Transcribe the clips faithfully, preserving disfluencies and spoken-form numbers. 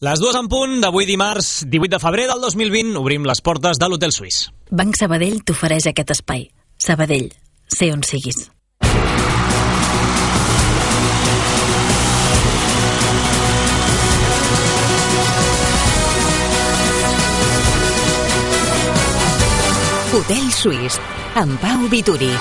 Les dues en punt d'avui dimarts, divuit de febrer del dos mil vint, obrim les portes de l'Hotel Suís. Banc Sabadell t'ofereix aquest espai. Sabadell, sé on siguis. Hotel Suís, amb Pau Vituri.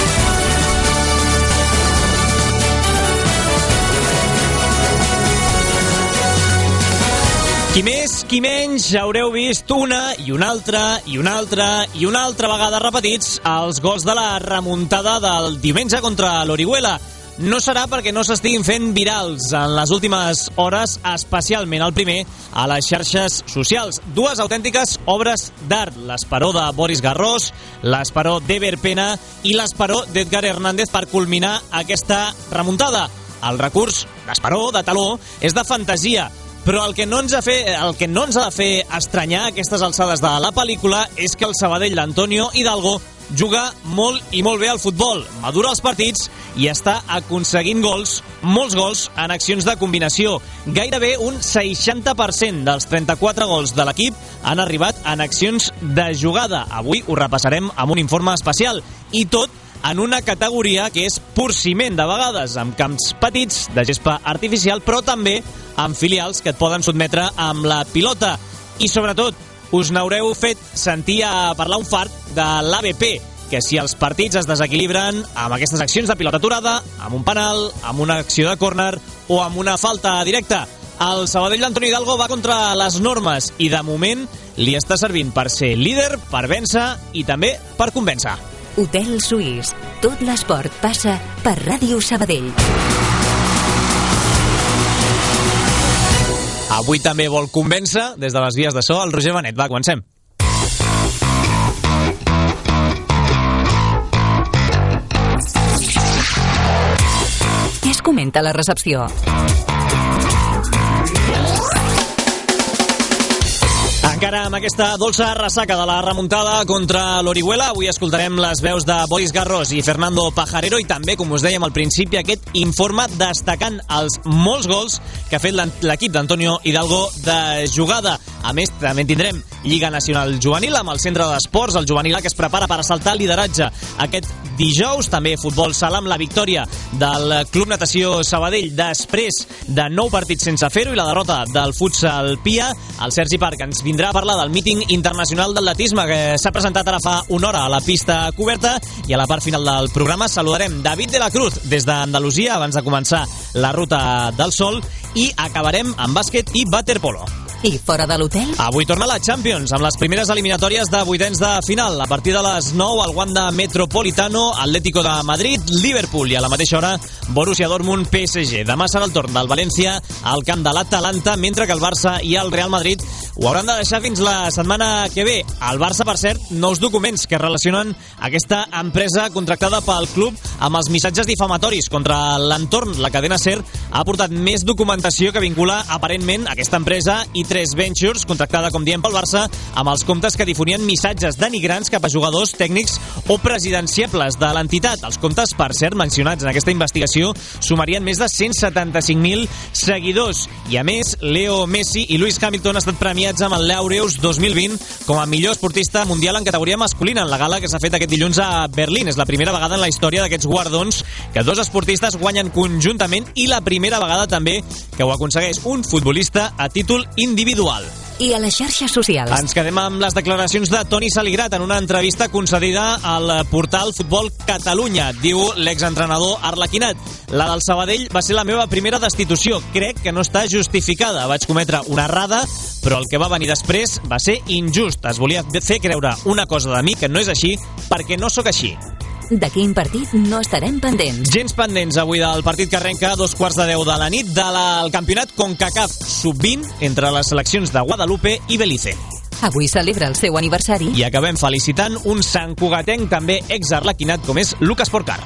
Qui més, qui menys, haureu vist una i una altra i una altra i una altra vegada repetits els gols de la remuntada del diumenge contra l'Orihuela. No serà perquè no s'estiguin fent virals en les últimes hores, especialment el primer, a les xarxes socials. Dues autèntiques obres d'art, l'esperó de Boris Garrós, l'esperó d'Ever Pena i l'esperó d'Edgar Hernández per culminar aquesta remuntada. El recurs d'esperó, de taló, és de fantasia, però el que no ens ha fe, el que no ens ha de fer estranyar a aquestes alçades de la pel·lícula és que el Sabadell d'Antonio Hidalgo juga molt i molt bé al futbol, madura els partits i està aconseguint gols, molts gols en accions de combinació. Gairebé un seixanta per cent dels trenta-quatre gols de l'equip han arribat en accions de jugada. Avui ho repassarem amb un informe especial i tot en una categoria que és pur ciment de vegades, amb camps petits de gespa artificial, però també amb filials que et poden sotmetre amb la pilota. I sobretot, us n'haureu fet sentir a parlar un fart de l'A B P, que si els partits es desequilibren amb aquestes accions de pilota aturada, amb un penal, amb una acció de córner o amb una falta directa, el Sabadell d'Antonio Hidalgo va contra les normes i de moment li està servint per ser líder, per vèncer i també per convèncer. Hotel Suís. Tot l'esport passa per Ràdio Sabadell. Avui també vol convèncer, des de les vies de so, el Roger Benet. Va, comencem. Què es comenta a la recepció? Encara amb aquesta dolça ressaca de la remuntada contra l'Orihuela, avui escoltarem les veus de Boris Garrós i Fernando Pajarero i també, com us dèiem al principi, aquest informe destacant els molts gols que ha fet l'equip d'Antonio Hidalgo de jugada. A més, també tindrem Lliga Nacional Juvenil amb el Centre d'Esports, el Juvenil A, que es prepara per assaltar el lideratge aquest dijous. També futbol sala amb la victòria del Club Natació Sabadell després de nou partits sense fer-ho i la derrota del futsal Pia. El Sergi Parc ens vindrà a parlar del míting internacional d'atletisme que s'ha presentat ara fa una hora a la pista coberta i a la part final del programa saludarem David de la Cruz des d'Andalusia abans de començar la Ruta del Sol i acabarem amb bàsquet i waterpolo. I fora de l'hotel? Avui torna la Champions amb les primeres eliminatòries de vuitens de final. A partir de les nou al Wanda Metropolitano, Atlético de Madrid, Liverpool i a la mateixa hora Borussia Dortmund, P S G. Demà serà el torn del València al camp de l'Atalanta, mentre que el Barça i el Real Madrid ho hauran de deixar fins la setmana que ve. El Barça, per cert, nous documents que relacionen aquesta empresa contractada pel club amb els missatges difamatoris contra l'entorn. La cadena SER ha aportat més documentació que vincula aparentment aquesta empresa i tres Ventures, contractada, com diem, pel Barça, amb els comptes que difonien missatges denigrants cap a jugadors, tècnics o presidenciables de l'entitat. Els comptes, per cert, mencionats en aquesta investigació, sumarien més de cent setanta-cinc mil seguidors. I a més, Leo Messi i Lewis Hamilton han estat premiats amb el Laureus dos mil vint com a millor esportista mundial en categoria masculina en la gala que s'ha fet aquest dilluns a Berlín. És la primera vegada en la història d'aquests guardons que dos esportistes guanyen conjuntament i la primera vegada també que ho aconsegueix un futbolista a títol individual. I a les xarxes socials? Ens quedem amb les declaracions de Toni Saligrat en una entrevista concedida al portal Futbol Catalunya. Diu l'exentrenador arlequinat: la del Sabadell va ser la meva primera destitució. Crec que no està justificada. Vaig cometre una errada, però el que va venir després va ser injust. Es volia fer creure una cosa de mi que no és així perquè no sóc així. De quin partit no estarem pendents? Gens pendents avui del partit que arrenca a dos quarts de deu de la nit del campionat CONCACAF sub vint entre les seleccions de Guadalupe i Belize. Avui celebra el seu aniversari. I acabem felicitant un santcugatenc també exarlequinat com és Lucas Porcar.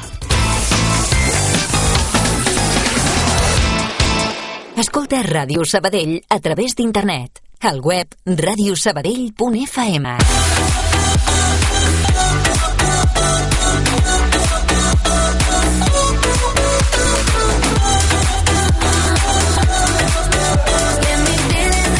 Escolta Ràdio Sabadell a través d'internet. Al web radiosabadell punt f m. Let me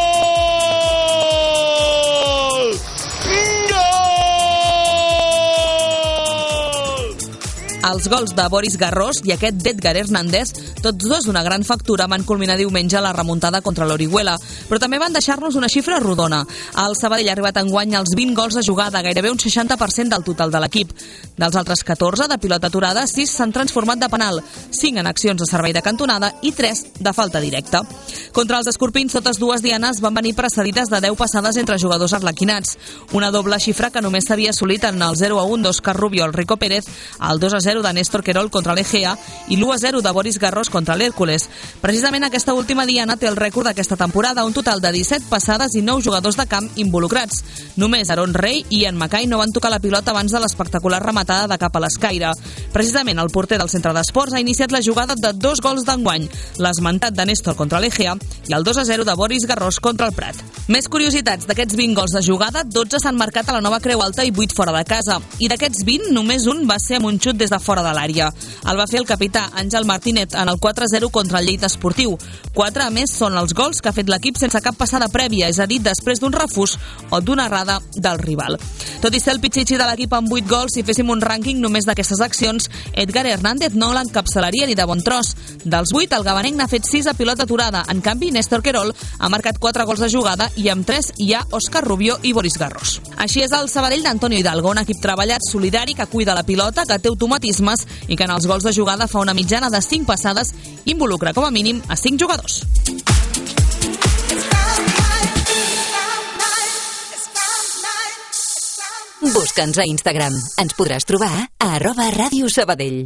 Els gols de Boris Garrós i aquest d'Edgar Hernández, tots dos d'una gran factura, van culminar diumenge a la remuntada contra l'Orihuela, però també van deixar-nos una xifra rodona. El Sabadell ha arribat enguany als vint gols de jugada, gairebé un seixanta per cent del total de l'equip. Dels altres catorze de pilota aturada, sis s'han transformat de penal, cinc en accions de servei de cantonada i tres de falta directa. Contra els escorpins, totes dues dianes van venir precedides de deu passades entre jugadors arlequinats, una doble xifra que només s'havia assolit en el zero a un d'Òscar Rubio al Rico Pérez, el dos a zero de Néstor Querol contra l'Egea i l'u a zero de Boris Garrós contra l'Hèrcules. Precisament aquesta última diana té el rècord d'aquesta temporada, un total de disset passades i nou jugadors de camp involucrats. Només Aaron Rey i Ian Mackay no van tocar la pilota abans de l'espectacular rematada de cap a l'escaire. Precisament el porter del centre d'esports ha iniciat la jugada de dos gols d'enguany, l'esmentat de Néstor contra l'Egea i el dos a zero de Boris Garrós contra el Prat. Més curiositats, d'aquests vint gols de jugada, dotze s'han marcat a la Nova Creu Alta i vuit fora de casa. I d'aquests vint, només un va ser amb un xut des de fora de l'àrea. El va fer el capità Àngel Martínez en el quatre a zero contra el Lleida Esportiu. Quatre, a més, són els gols que ha fet l'equip sense cap passada prèvia, és a dir, després d'un refús o d'una errada del rival. Tot i ser el pitxitxi de l'equip amb vuit gols, si féssim un rànquing només d'aquestes accions, Edgar Hernández no l'encapçalaria ni de bon tros. Dels vuit, el gabanenc n'ha fet sis a pilota aturada. En canvi, Néstor Querol ha marcat quatre gols de jugada i amb tres hi ha Òscar Rubio i Boris Garrós. Així és el Sabadell d'Antonio Hidalgo, un equip treballat, solidari, que cuida la pilota, que té automatismes i que en els gols de jugada fa una mitjana de cinc passades i involucra com a mínim a cinc jugadors. Busca'ns a Instagram. Ens podràs trobar a arroba Ràdio Sabadell.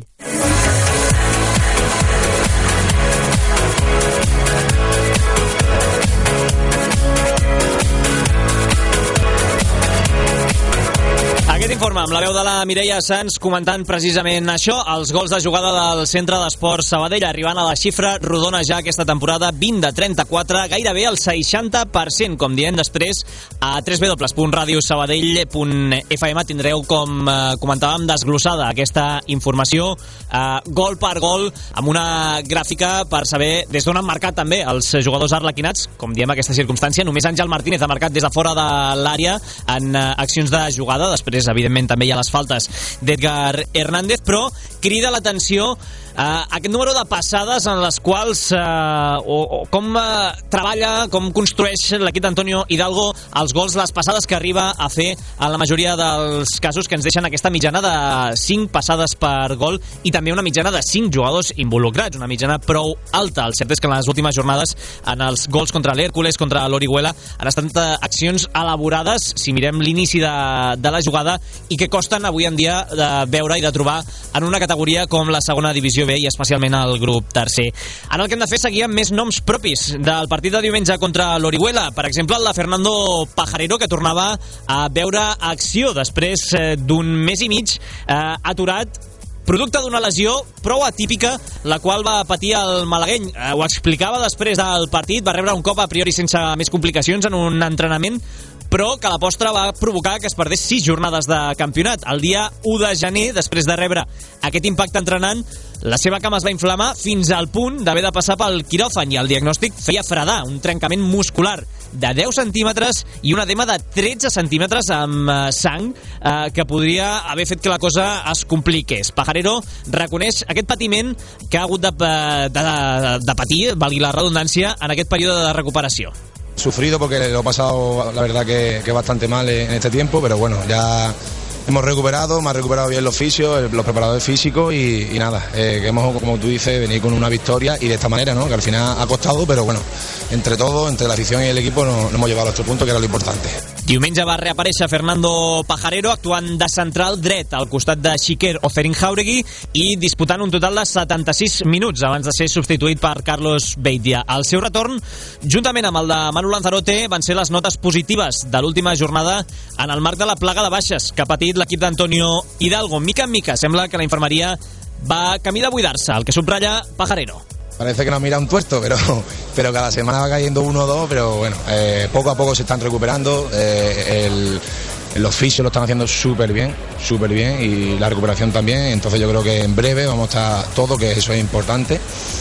Aquest informe amb la veu de la Mireia Sans comentant precisament això, els gols de jugada del Centre d'Esports Sabadell arribant a la xifra rodona ja aquesta temporada, vint de trenta-quatre, gairebé el seixanta per cent, com diem després a w w w punt radio sabadell punt f m tindreu, com eh, comentàvem, desglossada aquesta informació eh, gol per gol, amb una gràfica per saber des d'on han marcat també els jugadors arlequinats, com diem aquesta circumstància. Només Àngel Martínez ha marcat des de fora de l'àrea en eh, accions de jugada, després evidentment també hi ha les faltes d'Edgar Hernández, però crida l'atenció eh, aquest número de passades en les quals eh, o, o com eh, treballa, com construeix l'equip d'Antonio Hidalgo els gols, les passades que arriba a fer en la majoria dels casos, que ens deixen aquesta mitjana de cinc passades per gol i també una mitjana de cinc jugadors involucrats, una mitjana prou alta. El cert és que en les últimes jornades en els gols contra l'Hèrcules, contra l'Orihuela, han estat accions elaborades, si mirem l'inici de, de la jugada, i que costen avui en dia de veure i de trobar en una categoria com la segona divisió B i especialment el grup tercer. Ara el que hem de fer és seguir amb més noms propis del partit de diumenge contra l'Orihuela. Per exemple, el de Fernando Pajarero, que tornava a veure acció després d'un mes i mig eh, aturat, producte d'una lesió prou atípica, la qual va patir el malagueny. Eh, ho explicava després del partit, va rebre un cop a priori sense més complicacions en un entrenament, però que la postre va provocar que es perdés sis jornades de campionat. El dia u de gener, després de rebre aquest impacte entrenant, la seva cama es va inflamar fins al punt d'haver de passar pel quiròfan i el diagnòstic feia fredar, un trencament muscular de deu centímetres i un edema de tretze centímetres amb eh, sang eh, que podria haver fet que la cosa es compliqués. Pajarero reconeix aquest patiment que ha hagut de, de, de, de patir, valgui la redundància, en aquest període de recuperació. Sufrido porque lo he pasado, la verdad, que, que bastante mal en este tiempo, pero bueno, ya hemos recuperado, me ha recuperado bien los fisios, los preparadores físicos y, y nada, eh, que hemos, como tú dices, venir con una victoria y de esta manera, ¿no? Que al final ha costado, pero bueno, entre todos, entre la afición y el equipo, nos, nos hemos llevado a nuestro punto, que era lo importante. Diumenge va reaparèixer Fernando Pajarero actuant de central dret al costat de Xiquer o Ferin Jauregui i disputant un total de setanta-sis minuts abans de ser substituït per Carlos Beitia. El seu retorn, juntament amb el de Manu Lanzarote, van ser les notes positives de l'última jornada en el marc de la plaga de baixes que ha patit l'equip d'Antonio Hidalgo. Mica en mica sembla que la infermeria va camí de buidar-se, el que subratlla Pajarero. Parece que nos mira un tuerto, pero, pero cada semana va cayendo uno o dos, pero bueno, eh, poco a poco se están recuperando, eh, el, los fisios lo están haciendo súper bien, súper bien, y la recuperación también, entonces yo creo que en breve vamos a estar todos, que eso es importante,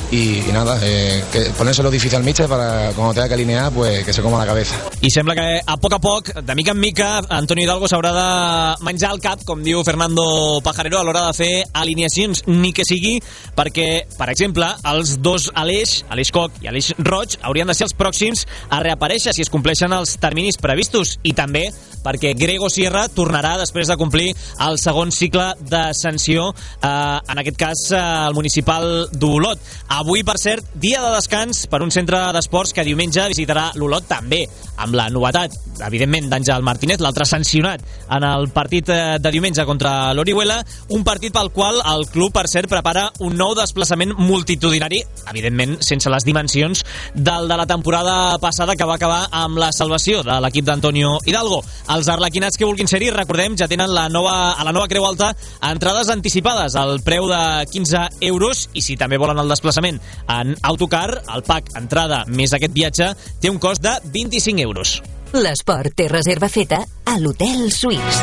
y, y nada, eh, que ponérselo difícil al míster para cuando tenga que alinear, pues que se coma la cabeza. I sembla que a poc a poc, de mica en mica, Antonio Hidalgo s'haurà de menjar el cap, com diu Fernando Pajarero, a l'hora de fer alineacions, ni que sigui perquè, per exemple, els dos Aleix, Aleix Coc i Aleix Roig, haurien de ser els pròxims a reaparèixer si es compleixen els terminis previstos, i també perquè Grego Sierra tornarà després de complir el segon cicle de sanció, eh, en aquest cas eh, el municipal d'Olot. Avui, per cert, dia de descans per un centre d'esports que diumenge visitarà l'Olot, també amb la novetat, evidentment, d'Àngel Martínez, l'altre sancionat en el partit de diumenge contra l'Orihuela, un partit pel qual el club, per cert, prepara un nou desplaçament multitudinari, evidentment sense les dimensions del de la temporada passada, que va acabar amb la salvació de l'equip d'Antonio Hidalgo. Els arlequinats que vulguin ser-hi, recordem, ja tenen la nova, a la nova Creu Alta entrades anticipades al preu de quinze euros, i si també volen el desplaçament en autocar, el pack entrada més aquest viatge té un cost de vint-i-cinc euros. L'esport té reserva feta a l'Hotel Suís.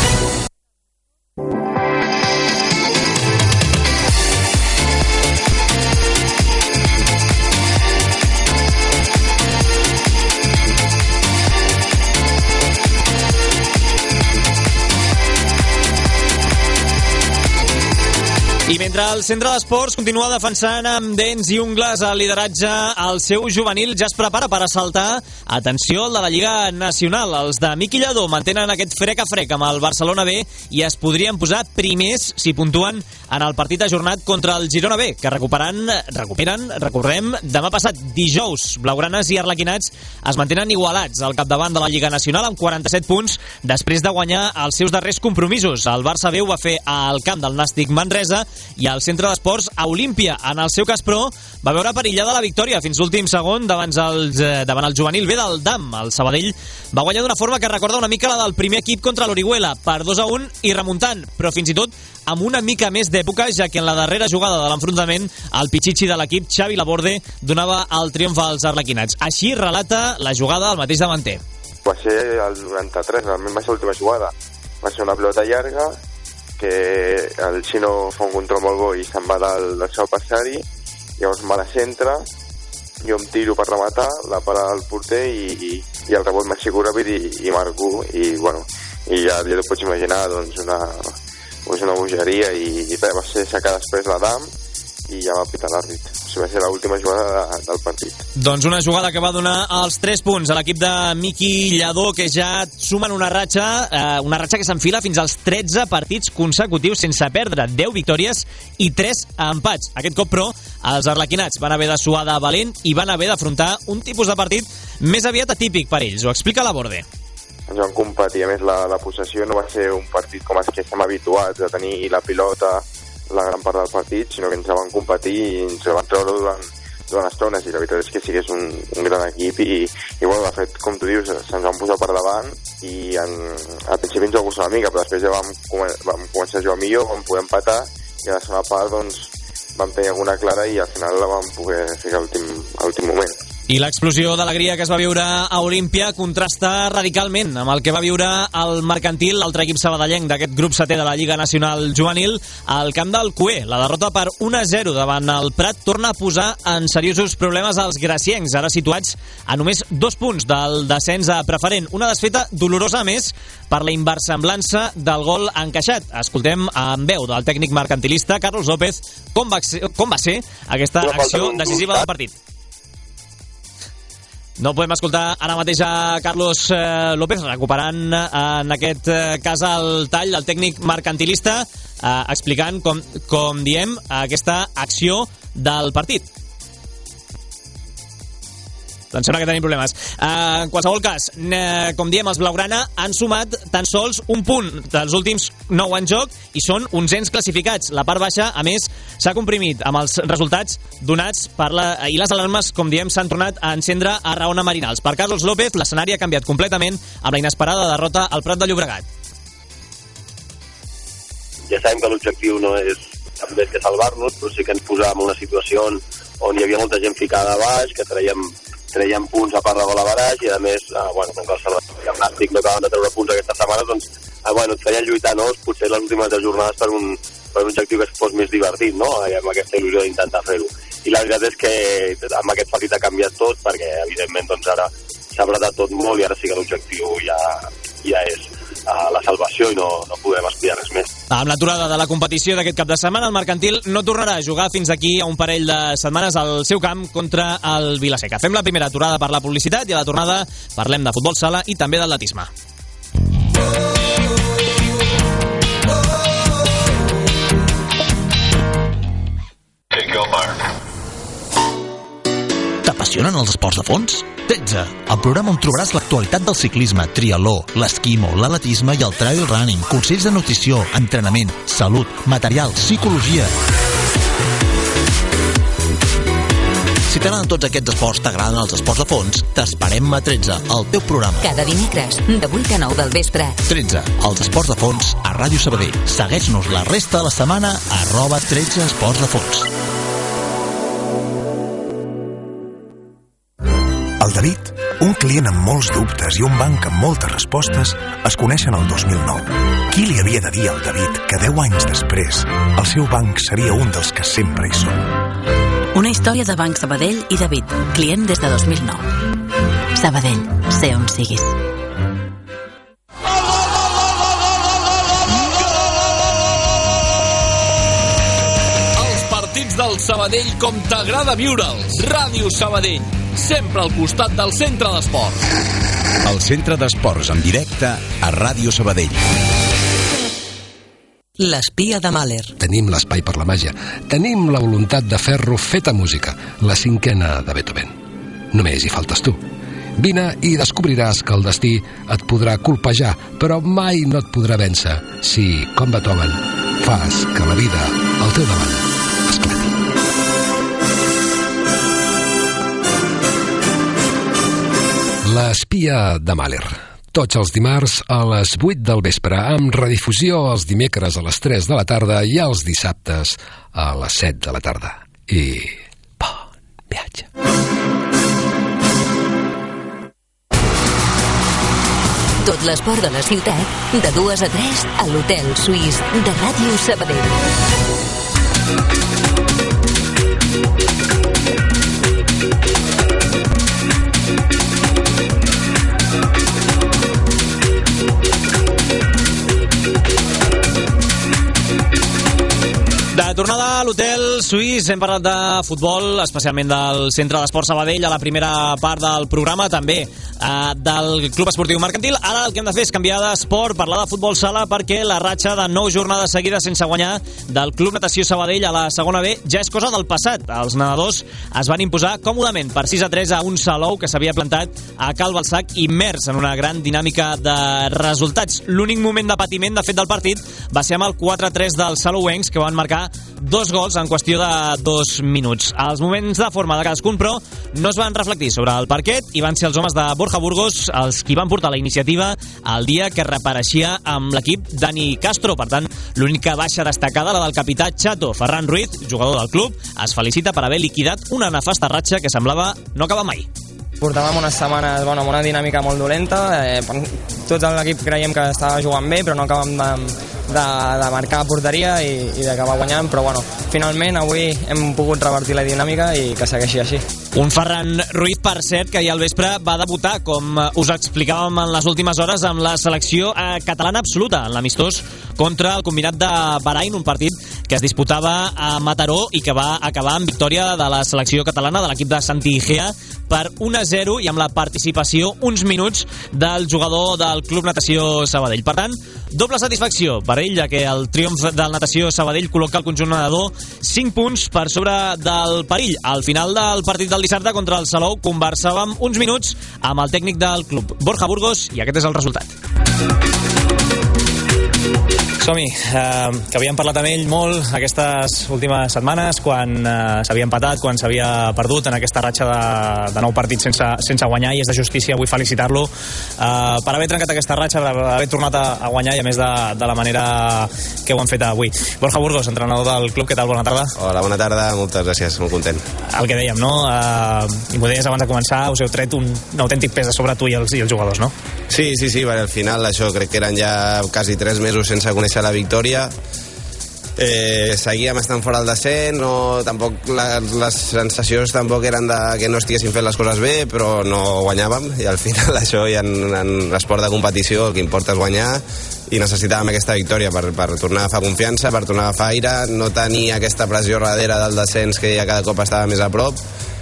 I mentre el centre d'esports continua defensant amb dents i ungles el lideratge, el seu juvenil ja es prepara per assaltar, atenció, el de la Lliga Nacional. Els de Miqui Lladó mantenen aquest frec a frec amb el Barcelona B i es podrien posar primers si puntuen en el partit ajornat contra el Girona B, que recuperen, recuperen, recordem, demà passat dijous. Blaugranes i arlequinats es mantenen igualats al capdavant de la Lliga Nacional amb quaranta-set punts després de guanyar els seus darrers compromisos. El Barça B ho va fer al camp del Nàstic Manresa i el centre d'esports a Olímpia. En el seu cas, però, va veure perillada la victòria fins l'últim segon davant, els, eh, davant el juvenil B del D A M. El Sabadell va guanyar d'una forma que recorda una mica la del primer equip contra l'Orihuela, per dos a un i remuntant, però fins i tot amb una mica més d'època, ja que en la darrera jugada de l'enfrontament el pitxitxi de l'equip, Xavi Laborde, donava el triomf als arlequinats. Així relata la jugada al mateix davanter. Va ser el noranta-tres, realment va ser l'última jugada. Va ser una pilota llarga, que el Xino fa un control molt bo i se'n va del, del seu passari, llavors me la centra, jo em tiro per rematar, la para el porter i, i, i el rebot m'aixeco ràpid i, i marco, i bueno, i ja, ja t'ho pots imaginar, doncs una, doncs una bogeria, i, i res, va ser aixecar després la D A M i ja va pitar l'àrbit. O sigui, va ser l'última jugada de, del partit. Doncs una jugada que va donar els tres punts a l'equip de Miqui Lladó, que ja sumen una ratxa, eh, una ratxa que s'enfila fins als tretze partits consecutius sense perdre, deu victòries i tres empats. Aquest cop, però, els arlequinats van haver de suar de valent i van haver d'afrontar un tipus de partit més aviat atípic per ells. Ho explica Laborde. Ens vam competir, a més la, la possessió no va ser un partit com els que estem habituats a tenir la pilota la gran part del partit, sinó que ens van competir i ens van treure durant, durant estones, i la veritat és que sí que és un, un gran equip i, i bueno, de fet, com tu dius, se'ns van posar per davant i en, al principi ens va gustar una mica, però després ja vam, vam començar a jugar millor, vam poder empatar i a la segona part doncs, vam tenir alguna clara i al final la vam poder fer a l'últim moment. I l'explosió d'alegria que es va viure a Olímpia contrasta radicalment amb el que va viure el Mercantil, l'altre equip sabadellenc d'aquest grup setè de la Lliga Nacional Juvenil, al camp del Cué. La derrota per un a zero davant el Prat torna a posar en seriosos problemes als graciencs, ara situats a només dos punts del descens a preferent. Una desfeta dolorosa, més, per la inversemblança del gol encaixat. Escoltem amb veu del tècnic mercantilista Carlos López com va ser, com va ser aquesta acció decisiva del partit. No podem escoltar ara mateix a Carlos eh, López, recuperant eh, en aquest eh, cas el tall del tècnic mercantilista, eh, explicant, com, com diem, aquesta acció del partit. Doncs sembla que tenim problemes. Uh, en qualsevol cas, uh, com diem, els Blaugrana han sumat tan sols un punt dels últims nou en joc i són onzens classificats. La part baixa, a més, s'ha comprimit amb els resultats donats per la... i les alarmes, com diem, s'han tornat a encendre a Raona Marinals. Per Carlos López, l'escenari ha canviat completament amb la inesperada derrota al Prat de Llobregat. Ja sabem que l'objectiu no és també que salvar-nos, però sí que ens posàvem en una situació on, on hi havia molta gent ficada a baix, que traiem traiem punts a part de gol a baraix i a més, eh, bueno, com que el Salvador i el Nàstic no acaben de treure punts aquesta setmana, doncs eh, bueno, et feien lluitar, no?, potser les últimes jornades per un, per un objectiu que fos més divertit, no?, i amb aquesta il·lusió d'intentar fer-ho. i la veritat és que amb aquest partit ha canviat tot, perquè evidentment doncs ara s'ha apretat tot molt i ara sí que l'objectiu ja, ja és uh, la salvació i no, no podem aspirar res més. Amb l'aturada de la competició d'aquest cap de setmana, el Mercantil no tornarà a jugar fins aquí a un parell de setmanes al seu camp contra el Vilaseca. Fem la primera aturada per la publicitat i a la tornada parlem de futbol sala i també d'atletisme. T'apassionen els esports de fons? tretze. El programa on trobaràs l'actualitat del ciclisme, triatló, l'esquimo, l'atletisme i el trail running, consells de nutrició, entrenament, salut, material, psicologia. Si t'agraden tots aquests esports, t'agraden els esports de fons, t'esperem a tretze, el teu programa. Cada dimecres, de vuit a nou del vespre. tretze, els esports de fons a Ràdio Sabadell. Segueix-nos la resta de la setmana a arroba tretze esports de fons. El David, un client amb molts dubtes i un banc amb moltes respostes, es coneixen el dos mil nou. Qui li havia de dir al David que deu anys després el seu banc seria un dels que sempre hi són? Una història de Banc Sabadell i David, client des de dos mil nou. Sabadell, sé on siguis. Els partits del Sabadell com t'agrada viure'ls. Ràdio Sabadell, sempre al costat del centre d'esports. El centre d'esports en directe a Ràdio Sabadell. L'espia de Mahler. Tenim l'espai per la màgia. Tenim la voluntat de fer-lo feta música, la cinquena de Beethoven. Només hi faltes tu. Vine i descobriràs que el destí et podrà colpejar, però mai no et podrà vèncer si, com Beethoven, fas que la vida al teu davant esclati. L'espia de Mahler. Tots els dimarts a les vuit del vespre, amb redifusió els dimecres a les tres de la tarda i els dissabtes a les set de la tarda. I bon viatge. Tot l'esport de la ciutat, de dues a tres, a l'Hotel Suís de Ràdio Sabadell. De tornada a l'Hotel Suís, hem parlat de futbol, especialment del Centre d'Esport Sabadell, a la primera part del programa, també eh, del Club Esportiu Mercantil. Ara el que hem de fer és canviar d'esport, parlar de futbol sala, perquè la ratxa de nou jornades seguides sense guanyar del Club Natació Sabadell a la segona B ja és cosa del passat. Els nedadors es van imposar còmodament per sis a tres a un Salou que s'havia plantat a Cal Balsac, immers en una gran dinàmica de resultats. L'únic moment de patiment, de fet, del partit va ser amb el quatre a tres dels salouencs, que van marcar dos gols en qüestió de dos minuts. Els moments de forma de cadascun, però, no es van reflectir sobre el parquet i van ser els homes de Borja Burgos els qui van portar la iniciativa el dia que reapareixia amb l'equip Dani Castro. Per tant, l'única baixa destacada, la del capità Chato. Ferran Ruiz, jugador del club, es felicita per haver liquidat una nefasta ratxa que semblava no acabar mai. Portàvem unes setmanes, bueno, amb una dinàmica molt dolenta. Eh, tots l'equip creiem que estava jugant bé, però no acabem de, de, de marcar porteria i, i d'acabar guanyant. Però bueno, finalment avui hem pogut revertir la dinàmica i que segueixi així. Un Ferran Ruiz, per cert, que ahir al vespre va debutar, com us explicàvem en les últimes hores, amb la selecció eh, catalana absoluta, en l'amistós contra el combinat de Bahrain, un partit que es disputava a Mataró i que va acabar amb victòria de la selecció catalana, de l'equip de Santi Igea, per un a zero i amb la participació uns minuts del jugador del Club Natació Sabadell. Per tant, doble satisfacció per ell, ja que el triomf del Natació Sabadell col·loca el conjunt nedador cinc punts per sobre del perill. Al final del partit del dissabte contra el Salou conversàvem uns minuts amb el tècnic del club, Borja Burgos, i aquest és el resultat. Som-hi, eh, que havíem parlat amb ell molt aquestes últimes setmanes, quan eh, s'havia empatat, quan s'havia perdut en aquesta ratxa de, de nou partits sense, sense guanyar, i és de justícia avui felicitar-lo eh, per haver trencat aquesta ratxa, per haver tornat a, a guanyar, i a més de, de la manera que ho han fet avui. Borja Burgos, entrenador del club, què tal? Bona tarda. Hola, bona tarda, moltes gràcies, molt content. El que dèiem, no? Eh, I m'ho deies abans de començar, us heu tret un, un autèntic pes a sobre tu i els, i els jugadors, no? Sí, sí, sí, bueno, al final això crec que eren ja quasi tres mesos sense conèixer la victòria eh, seguíem estant fora del descens, no, tampoc la, les sensacions tampoc eren de que no estiguessin fent les coses bé, però no guanyàvem, i al final això ja en, en l'esport de competició el que importa és guanyar, i necessitàvem aquesta victòria per, per tornar a agafar confiança, per tornar a agafar aire, no tenir aquesta pressió darrere del descens que ja cada cop estava més a prop,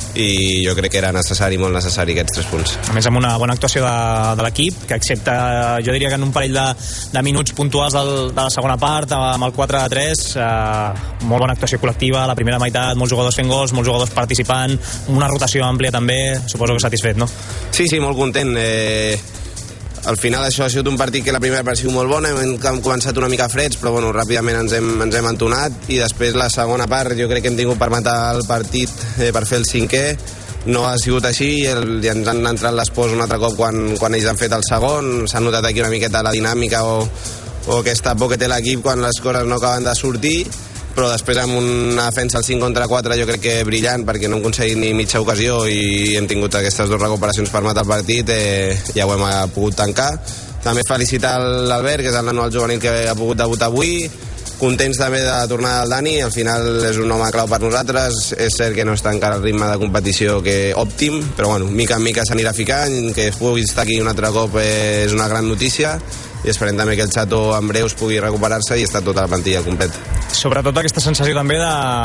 i jo crec que era necessari, molt necessari, aquests tres punts. A més, amb una bona actuació de, de l'equip, que excepte, jo diria que en un parell de, de minuts puntuals del, de la segona part, amb el quatre a tres, eh, molt bona actuació col·lectiva, la primera meitat, molts jugadors fent gols, molts jugadors participant, una rotació àmplia també, suposo que satisfet, no? Sí, sí, molt content. Eh, al final això ha sigut un partit que la primera part ha sigut molt bona, hem començat una mica freds, però bueno, ràpidament ens hem, ens hem entonat, i després la segona part jo crec que hem tingut per matar el partit, eh, per fer el cinquè. No ha sigut així, i, el, i ens han entrat les pors un altre cop quan, quan ells han fet el segon. S'ha notat aquí una miqueta la dinàmica o, o aquesta por que té l'equip quan les coses no acaben de sortir, però després amb una defensa al cinc contra quatre jo crec que brillant, perquè no hem aconseguit ni mitja ocasió i hem tingut aquestes dues recuperacions per matar el partit, eh, ja ho hem pogut tancar. També felicitar l'Albert, que és el nano del juvenil que ha pogut debutar avui, contents també de la tornada del Dani, al final és un home clau per nosaltres, és cert que no està encara al ritme de competició que òptim, però bueno, mica en mica s'anirà ficant, que es pugui estar aquí un altre cop eh, és una gran notícia, i esperem també que el Chato en breus pugui recuperar-se i estar tota la plantilla completa. Sobretot aquesta sensació també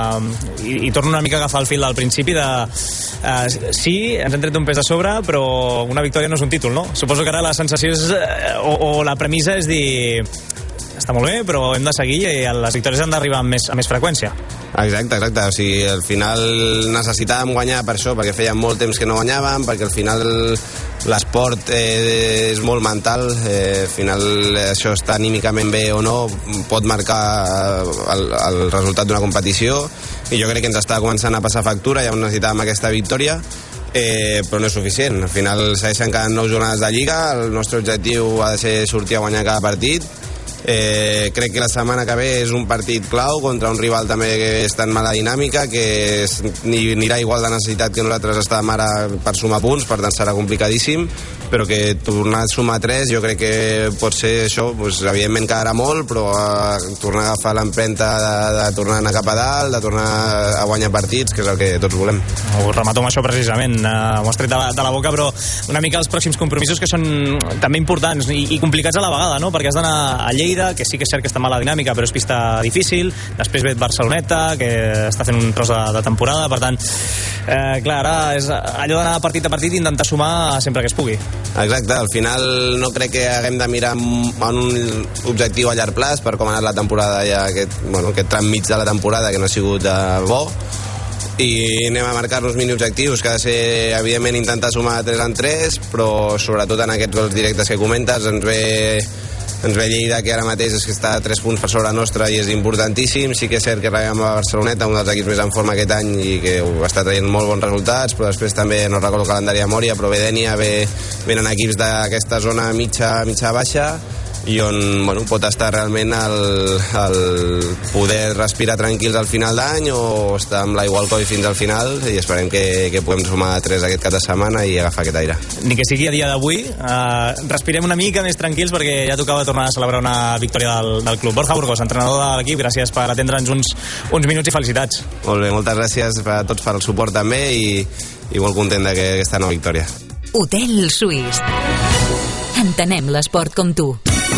de, i, i torno una mica a agafar el fil del principi de, uh, sí, ens hem tret un pes de sobre, però una victòria no és un títol, no? Suposo que ara la sensació és, uh, o, o la premissa és dir, està molt bé, però hem de seguir i les victòries han d'arribar amb més, amb més freqüència. Exacte, exacte, o sigui, al final necessitàvem guanyar per això, perquè feia molt temps que no guanyàvem, perquè al final l'esport eh, és molt mental, eh, al final això està anímicament bé o no, pot marcar el, el resultat d'una competició, i jo crec que ens està començant a passar factura, ja necessitàvem aquesta victòria, eh, però no és suficient. Al final segueixen cada nou jornades de Lliga, el nostre objectiu ha de ser sortir a guanyar cada partit. Eh, crec que la setmana que ve és un partit clau contra un rival també que està en mala dinàmica, que és, ni, anirà igual de necessitat que nosaltres estàvem ara per sumar punts, per tant serà complicadíssim, però que tornar a sumar tres jo crec que pot ser això, doncs, evidentment quedarà molt, però eh, tornar a agafar l'empremta de, de tornar a anar cap a dalt, de tornar a guanyar partits, que és el que tots volem. Ho remato amb això precisament, uh, m'ho has tret de la, de la boca, però una mica els pròxims compromisos que són també importants i, i complicats a la vegada, no? Perquè has d'anar a Lleida, que sí que és cert que està mala dinàmica, però és pista difícil, després ve Barceloneta, que està fent un tros de, de temporada, per tant, eh, clar, ara és allò d'anar partit a partit i intentar sumar sempre que es pugui. Exacte, al final no crec que haguem de mirar en un objectiu a llarg plaç per com ha anat la temporada, ja aquest, bueno, aquest tram mig de la temporada que no ha sigut de bo, i anem a marcar-nos mini objectius, que ha de ser evidentment intentar sumar tres en tres, però sobretot en aquests gols directes que comentes ens ve ens ve Lleida, que ara mateix és que està a tres punts per sobre nostra i és importantíssim. Sí que és cert que rebem a Barceloneta, un dels equips més en forma aquest any i que ho està traient molt bons resultats, però després també, no recordo el calendari a Mòria, però ve Dènia, ve, venen equips d'aquesta zona mitja, mitja baixa, i on, bueno, pot estar realment el, el poder respirar tranquils al final d'any o estar amb l'aigua al coll fins al final, i esperem que, que puguem sumar tres aquest cap de setmana i agafar aquest aire. Ni que sigui a dia d'avui, eh, respirem una mica més tranquils perquè ja tocava tornar a celebrar una victòria del, del club. Borja Burgos, entrenador de l'equip, gràcies per atendre'ns uns, uns minuts i felicitats. Molt bé, moltes gràcies a tots per el suport també, i, i molt content d'aquesta nova victòria. Hotel Suís. Entenem l'esport com tu.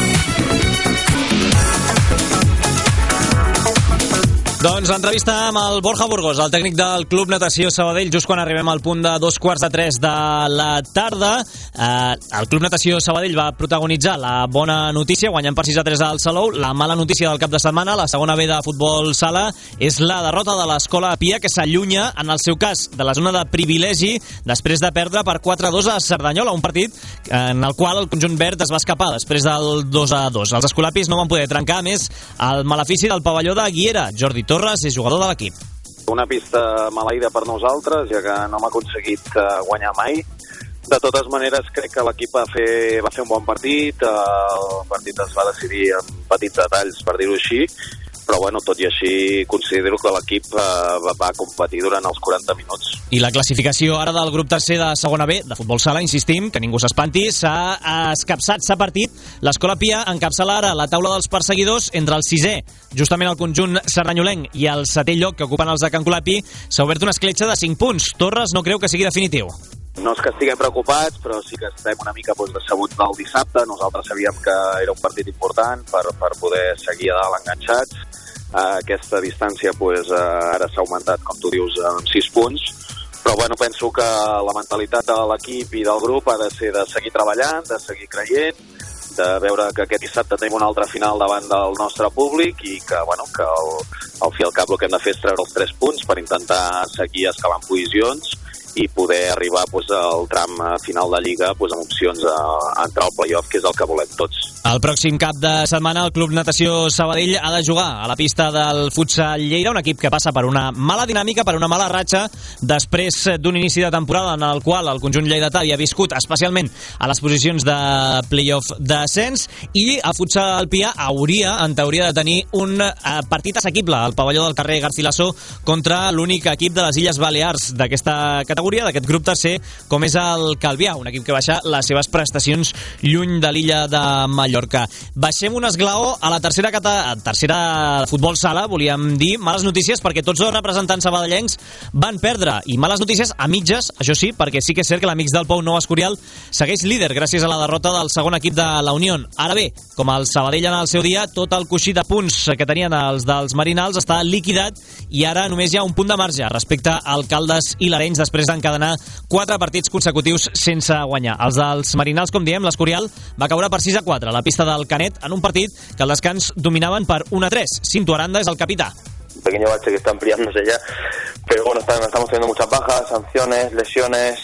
Doncs l'entrevista amb el Borja Burgos, el tècnic del Club Natació Sabadell, just quan arribem al punt de dos quarts de tres de la tarda. Eh, el Club Natació Sabadell va protagonitzar la bona notícia, guanyant per sis a tres al Salou. La mala notícia del cap de setmana, la segona B de futbol sala, és la derrota de l'Escola Pia, que s'allunya, en el seu cas, de la zona de privilegi, després de perdre per quatre a dos a Cerdanyola, un partit en el qual el conjunt verd es va escapar després del dos a dos. Els escolapis no van poder trencar, a més, el malefici del pavelló de Guiera. Jordi Torres és jugador de l'equip. Una pista maleïda per nosaltres, ja que no hem aconseguit uh, guanyar mai. De totes maneres, crec que l'equip va fer, va fer un bon partit. Uh, el partit es va decidir en petits detalls, per dir-ho així, però bueno, tot i així considero que l'equip eh, va competir durant els quaranta minuts. I la classificació ara del grup tercer de segona B, de futbol sala, insistim, que ningú s'espanti, s'ha escapçat, s'ha partit. L'Escola Pia encapçala ara la taula dels perseguidors entre el sisè, justament el conjunt serranyolenc, i el setè lloc que ocupen els de Can Colapi. S'ha obert una escletxa de cinc punts. Torres no creu que sigui definitiu. No és que estiguem preocupats, però sí que estem una mica doncs, decebuts del dissabte. Nosaltres sabíem que era un partit important per, per poder seguir a dalt enganxats. Uh, aquesta distància pues, uh, ara s'ha augmentat, com tu dius, amb sis punts. Però bueno, penso que la mentalitat de l'equip i del grup ha de ser de seguir treballant, de seguir creient, de veure que aquest dissabte tenim una altra final davant del nostre públic i que, bueno, que el, al fi i al cap el que hem de fer és treure els tres punts per intentar seguir escalant posicions i poder arribar pues, al tram final de Lliga pues, amb opcions a, a entrar al playoff, que és el que volem tots. El pròxim cap de setmana el Club Natació Sabadell ha de jugar a la pista del Futsal Lleida, un equip que passa per una mala dinàmica, per una mala ratxa, després d'un inici de temporada en el qual el conjunt lleidatà havia viscut especialment a les posicions de playoff d'ascens, i el Futsal Pia hauria, en teoria, de tenir un eh, partit assequible al pavelló del carrer Garcilaso contra l'únic equip de les Illes Balears d'aquesta categoria, d'aquest grup tercer, com és el Calvià, un equip que baixa les seves prestacions lluny de l'illa de Mallorca. Baixem un esglaó a la tercera cata, tercera futbol sala, volíem dir. Males notícies perquè tots dos representants sabadellencs van perdre, i males notícies a mitges, això sí, perquè sí que és cert que l'Amics del Pou Nou Escorial segueix líder gràcies a la derrota del segon equip de la Unió. Ara bé, com el Sabadell en el seu dia, tot el coixí de punts que tenien els dels Marinals està liquidat i ara només hi ha un punt de marge respecte al Caldes i l'Arenys després d'encadenar quatre partits consecutius sense guanyar. Els dels Marinals, com diem, l'Escorial va caure per sis a quatre a la pista del Canet en un partit que al descans dominaven per un a tres. Cinto Aranda és el capità. Un pequeño bache que está ampliándose ya, pero bueno, están, estamos teniendo muchas bajas, sanciones, lesiones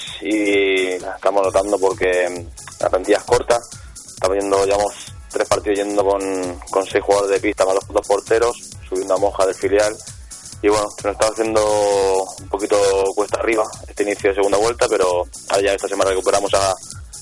y estamos notando porque la plantilla es corta. Estamos yendo, llevamos tres partidos yendo con, con seis jugadores de pista más los dos porteros, subiendo a Monja del filial. Y bueno, nos está haciendo un poquito cuesta arriba este inicio de segunda vuelta, pero ahora ya esta semana recuperamos a,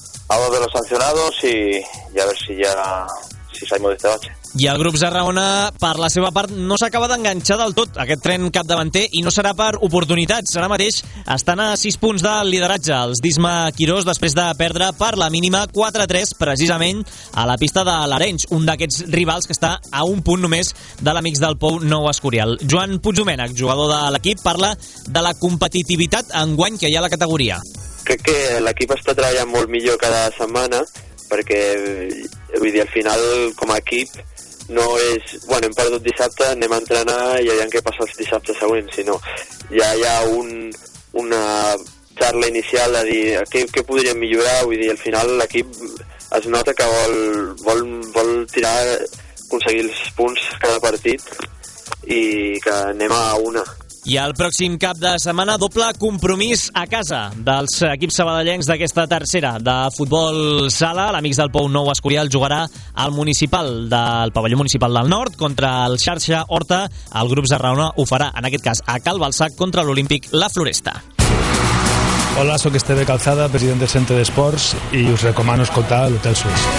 a dos de los sancionados y, y a ver si ya si salimos de este bache. I el grup Zarraona, per la seva part, no s'acaba d'enganxar del tot aquest tren capdavanter, i no serà per oportunitats. Ara mateix estan a sis punts del lideratge els d'Isma Quirós després de perdre per la mínima quatre a tres precisament a la pista de l'Arenys, un d'aquests rivals que està a un punt només de l'Amics del Pou Nou Escorial. Joan Puigdomènech, jugador de l'equip, parla de la competitivitat enguany que hi ha a la categoria. Crec que l'equip està treballant molt millor cada setmana perquè, vull dir, al final com a equip no és, bueno, hem perdut dissabte, anem a entrenar i aviam què passa els dissabtes següents, sinó ja hi ha un, una xarra inicial de dir què, què podríem millorar, vull dir, al final l'equip es nota que vol, vol, vol tirar, aconseguir els punts cada partit i que anem a una. I el pròxim cap de setmana, doble compromís a casa dels equips sabadellencs d'aquesta tercera de futbol sala. L'Amics del Pou Nou Escorial jugarà al municipal del pavelló municipal del Nord contra el Xarxa Horta. El grup Zarraona ho farà, en aquest cas, a Cal Balsac contra l'Olímpic La Floresta. Hola, sóc Esteve Calzada, president del Centre d'Esports, i us recomano escoltar l'Hotel Suís.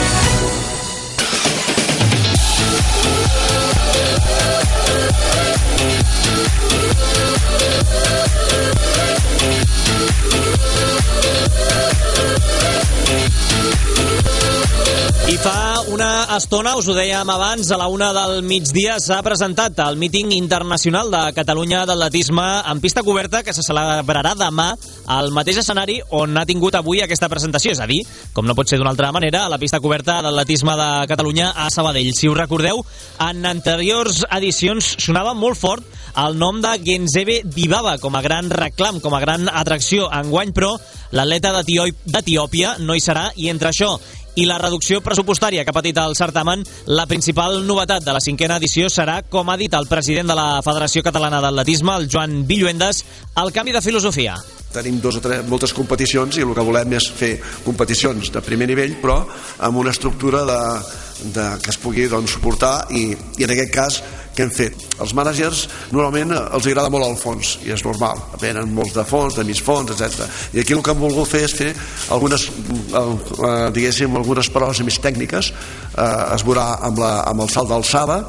I fa una estona, us ho dèiem abans, a la una del migdia s'ha presentat el míting internacional de Catalunya d'atletisme en pista coberta que se celebrarà demà al mateix escenari on ha tingut avui aquesta presentació, és a dir, com no pot ser d'una altra manera, a la pista coberta d'atletisme de Catalunya a Sabadell. Si us recordeu, en anteriors edicions sonava molt fort el nom de Genzebe Dibaba com a gran reclam, com a gran atracció. Enguany, però, l'atleta d'Etiòpia no hi serà, i entre això i la reducció pressupostària que ha patit el certamen, la principal novetat de la cinquena edició serà, com ha dit el president de la Federació Catalana d'Atletisme, el Joan Villuendas, el canvi de filosofia. Tenim dos o tres, moltes competicions i el que volem és fer competicions de primer nivell, però amb una estructura de, de, que es pugui doncs, suportar i, i en aquest cas què hem fet? Els mànagers normalment els agrada molt el fons i és normal, venen molts de fons, de mig fons, etcètera. I aquí el que hem volgut fer és fer algunes, diguéssim, algunes proves més tècniques. Eh, es veurà amb, la, amb el salt d'alçada,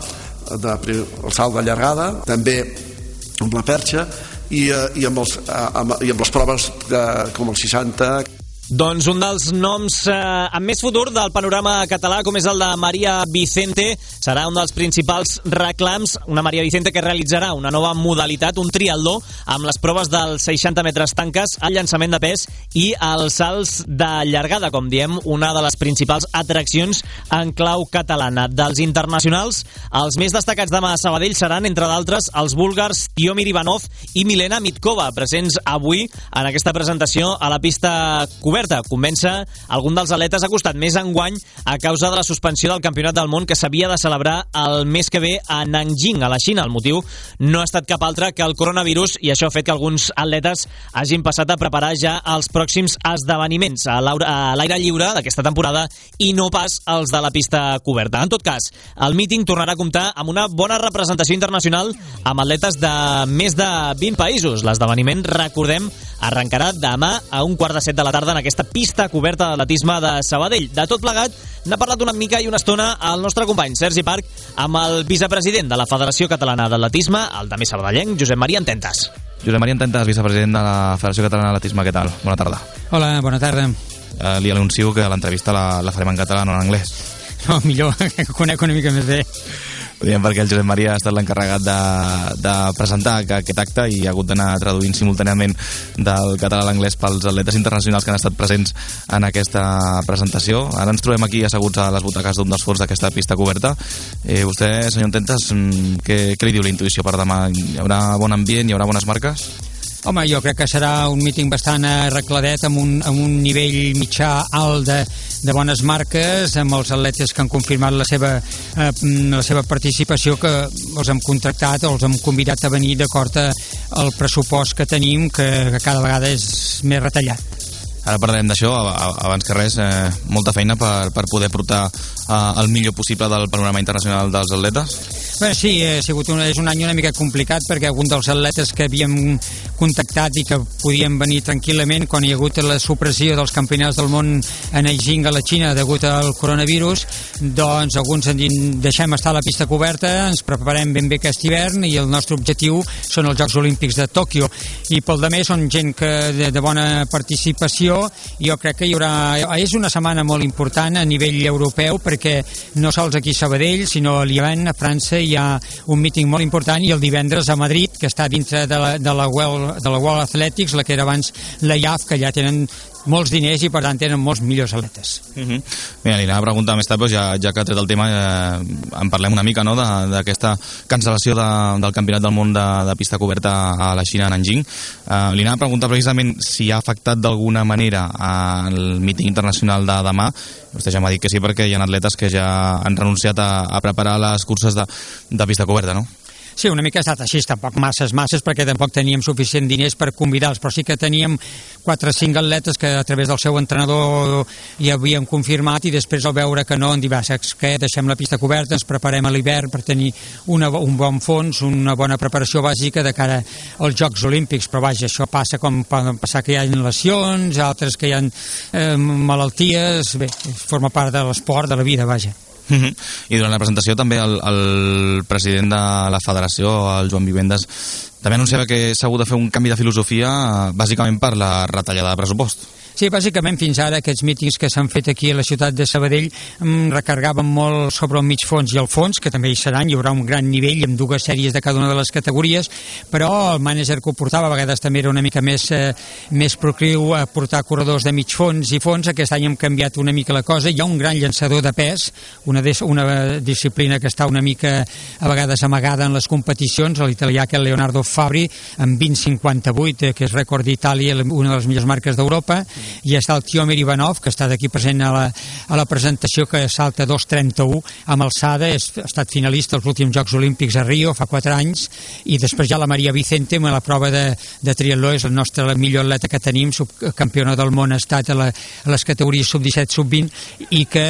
de, el salt de llargada, també amb la perxa i, i, amb, els, amb, i amb les proves de, com el seixanta. Doncs un dels noms eh, amb més futur del panorama català, com és el de Maria Vicente, serà un dels principals reclams. Una Maria Vicente que realitzarà una nova modalitat, un triatló, amb les proves dels seixanta metres tanques, el llançament de pes i els salts de llargada, com diem, una de les principals atraccions en clau catalana. Dels internacionals, els més destacats demà a Sabadell seran, entre d'altres, els búlgars Tiomir Ivanov i Milena Mitkova, presents avui en aquesta presentació a la pista coberta. Convèncer algun dels atletes ha costat més enguany a causa de la suspensió del Campionat del Món que s'havia de celebrar el mes que ve a Nanjing, a la Xina. El motiu no ha estat cap altre que el coronavirus i això ha fet que alguns atletes hagin passat a preparar ja els pròxims esdeveniments a l'aire lliure d'aquesta temporada i no pas els de la pista coberta. En tot cas, el míting tornarà a comptar amb una bona representació internacional amb atletes de més de vint països. L'esdeveniment, recordem, arrencarà demà a un quart de set de la tarda en aquesta pista coberta d'atletisme de Sabadell. De tot plegat, n'ha parlat una mica i una estona el nostre company Sergi Parc amb el vicepresident de la Federació Catalana d'Atletisme, el també sabadellenc, Josep Maria Ententes. Josep Maria Ententes, vicepresident de la Federació Catalana d'Atletisme, què tal? Bona tarda. Hola, bona tarda. Eh, li anuncio que l'entrevista la, la farem en català, no en anglès. No, millor, que conec una mica més bé. Ho diem perquè el Josep Maria ha estat l'encarregat de, de presentar aquest acte i ha hagut d'anar traduint simultàniament del català a l'anglès pels atletes internacionals que han estat presents en aquesta presentació. Ara ens trobem aquí asseguts a les butaques d'un dels forts d'aquesta pista coberta. Eh, vostè, senyor Ententes, què, què li diu la intuïció per demà? Hi haurà bon ambient, hi haurà bones marques? Home, jo crec que serà un míting bastant arregladet amb un, amb un nivell mitjà alt de, de bones marques, amb els atletes que han confirmat la seva, eh, la seva participació, que els hem contractat o els hem convidat a venir d'acord al pressupost que tenim, que, que cada vegada és més retallat. Ara parlarem d'això. Abans que res, eh, molta feina per, per poder portar eh, el millor possible del panorama internacional dels atletes. Bé, sí, ha sigut un, és un any una mica complicat perquè algun dels atletes que havíem contactat i que podien venir tranquil·lament quan hi ha hagut la supressió dels campionats del món a Nanjing, a la Xina, degut al coronavirus, doncs alguns han dit deixem estar a la pista coberta, ens preparem ben bé aquest hivern i el nostre objectiu són els Jocs Olímpics de Tòquio. I pel demés són gent que de, de bona participació. Jo crec que hi haurà... És una setmana molt important a nivell europeu perquè no sols aquí a Sabadell, sinó a Llevant, a França, hi ha un míting molt important i el divendres a Madrid, que està dintre de la, de la, World, de la World Athletics, la que era abans la I A F, que ja tenen molts diners i per tant tenen molts millors atletes. Uh-huh. Mira, li anava a preguntar més tard, doncs, ja, ja que ha tret el tema, eh, en parlem una mica, no?, d'aquesta cancel·lació de, del Campionat del Món de, de pista coberta a la Xina, a Nanjing. Eh, li anava a preguntar precisament si ha afectat d'alguna manera el míting internacional de demà. Vostè ja m'ha dit que sí, perquè hi ha atletes que ja han renunciat a, a preparar les curses de, de pista coberta, no? Sí, una mica ha estat així, tampoc masses, masses, perquè tampoc teníem suficient diners per convidar-los, però sí que teníem quatre o cinc atletes que a través del seu entrenador hi havien confirmat i després al veure que no, en dir, va, saps què, deixem la pista coberta, ens preparem a l'hivern per tenir una, un bon fons, una bona preparació bàsica de cara als Jocs Olímpics, però vaja, això passa com poden passar que hi ha lesions, altres que hi ha eh, malalties, bé, forma part de l'esport, de la vida, vaja. Uh-huh. I durant la presentació també el, el president de la federació, el Joan Vivendes, també anunciava que s'ha hagut de fer un canvi de filosofia bàsicament per la retallada de pressupost. Sí, bàsicament fins ara aquests mítings que s'han fet aquí a la ciutat de Sabadell em recargaven molt sobre el mig fons i el fons, que també hi seran, hi haurà un gran nivell amb dues sèries de cada una de les categories, però el mànager que ho portava a vegades també era una mica més, eh, més procliu a portar corredors de mig fons i fons. Aquest any hem canviat una mica la cosa. Hi ha un gran llançador de pes, una, des, una disciplina que està una mica a vegades amagada en les competicions, l'italià que és Leonardo Fabri, amb vint cinquanta-vuit, eh, que és rècord d'Itàlia, una de les millors marques d'Europa, i està el Tiomir Ivanov, que està d'aquí present a la, a la presentació, que salta dos trenta-u amb alçada, és, ha estat finalista als últims Jocs Olímpics a Rio fa quatre anys, i després ja la Maria Vicente amb la prova de, de triatló, és el nostre la millor atleta que tenim, subcampiona del món, ha estat a, la, a les categories sub disset, sub vint, i que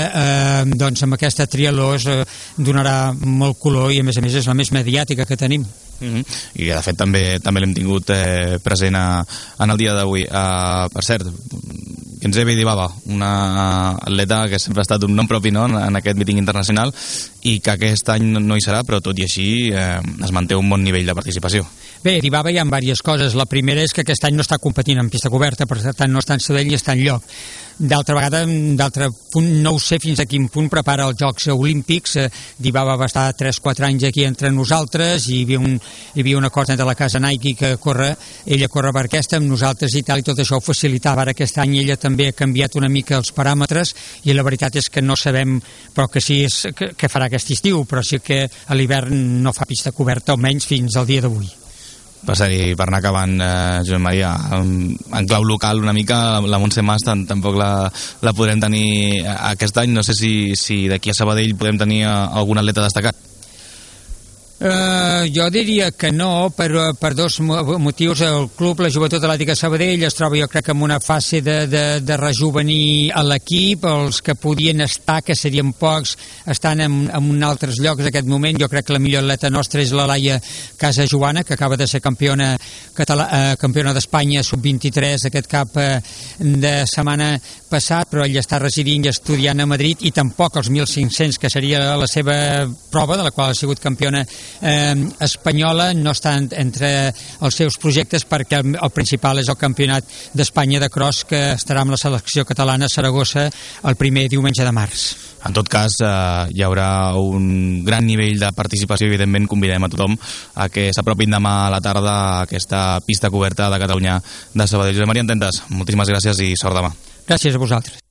eh, doncs amb aquesta triatló es eh, donarà molt color i a més a més és la més mediàtica que tenim. Uh-huh. I de fet també també l'hem tingut eh, present a, en el dia d'avui. Uh, per cert, Kenzebi Dibaba, una atleta que sempre ha estat un nom propi, no?, en aquest míting internacional, i que aquest any no hi serà, però tot i així eh, es manté un bon nivell de participació. Bé, Dibaba hi ha diverses coses. La primera és que aquest any no està competint en pista coberta, per tant no està en Sabadell ni està en lloc. D'altra vegada, d'altre punt, no ho sé fins a quin punt prepara els Jocs Olímpics. Dibaba va estar tres quatre anys aquí entre nosaltres, i hi havia, un, hi havia un acord entre la casa Nike que corre, ella corre per aquesta, amb nosaltres i tal, i tot això ho facilitava. Ara aquest any ella també ha canviat una mica els paràmetres, i la veritat és que no sabem, però que sí és, que, que farà aquest estiu, però sí que a l'hivern no fa pista coberta, almenys fins al dia d'avui. Per ser, per anar acabant, eh, Joan Maria, en, en clau local una mica, la Montse Mas tampoc la, la podrem tenir aquest any. No sé si, si d'aquí a Sabadell podem tenir algun atleta destacat. Uh, jo diria que no, per, per dos motius. El club, la Joventut Atlètica Sabadell, es troba, jo crec, en una fase de, de, de rejuvenir a l'equip. Els que podien estar, que serien pocs, estan en, en altres llocs en aquest moment. Jo crec que la millor atleta nostra és la Laia Casajoana, que acaba de ser campiona, català, eh, campiona d'Espanya sub vint-i-tres aquest cap eh, de setmana passat, però ella està residint i estudiant a Madrid, i tampoc els mil cinc-cents, que seria la seva prova, de la qual ha sigut campiona Eh, espanyola, no està entre els seus projectes, perquè el, el principal és el campionat d'Espanya de cross, que estarà amb la selecció catalana a Saragossa el primer diumenge de març. En tot cas, eh, hi haurà un gran nivell de participació. Evidentment, convidem a tothom a que s'apropin demà a la tarda a aquesta pista coberta de Catalunya de Sabadell. Josep Maria Ententes, moltíssimes gràcies i sort demà. Gràcies a vosaltres.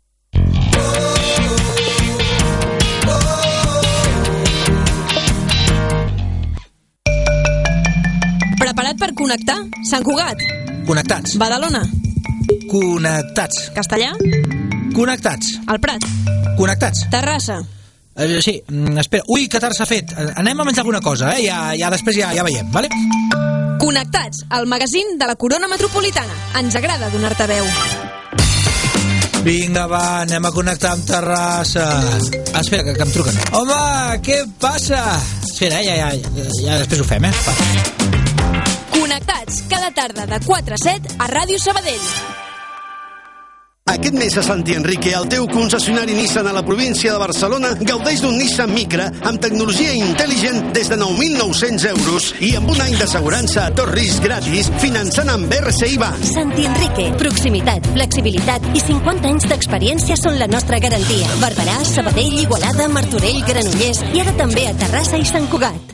Preparat per connectar? Sant Cugat. Connectats. Badalona. Connectats. Castellà. Connectats. El Prat. Connectats. Terrassa. Eh, sí, espera. Ui, que tard s'ha fet. Anem a menjar alguna cosa, eh? Ja, ja després ja, ja veiem, vale? Connectats, el magazín de la Corona Metropolitana. Ens agrada donar-te veu. Vinga, va, anem a connectar amb Terrassa. Ah, espera, que, que em truquen. Home, què passa? Espera, eh? ja, ja, ja, ja després ho fem, eh? Va. Connectats, cada tarda de quatre a set a Ràdio Sabadell. Aquest mes a Santi Enrique, el teu concessionari Nissan a la província de Barcelona, gaudeix d'un Nissan Micra amb tecnologia intel·ligent des de nou mil nou-cents euros i amb un any d'assegurança a tot risc gratis, finançant amb R C I Bank. Santi Enrique, proximitat, flexibilitat i cinquanta anys d'experiència són la nostra garantia. Barberà, Sabadell, Igualada, Martorell, Granollers i ara també a Terrassa i Sant Cugat.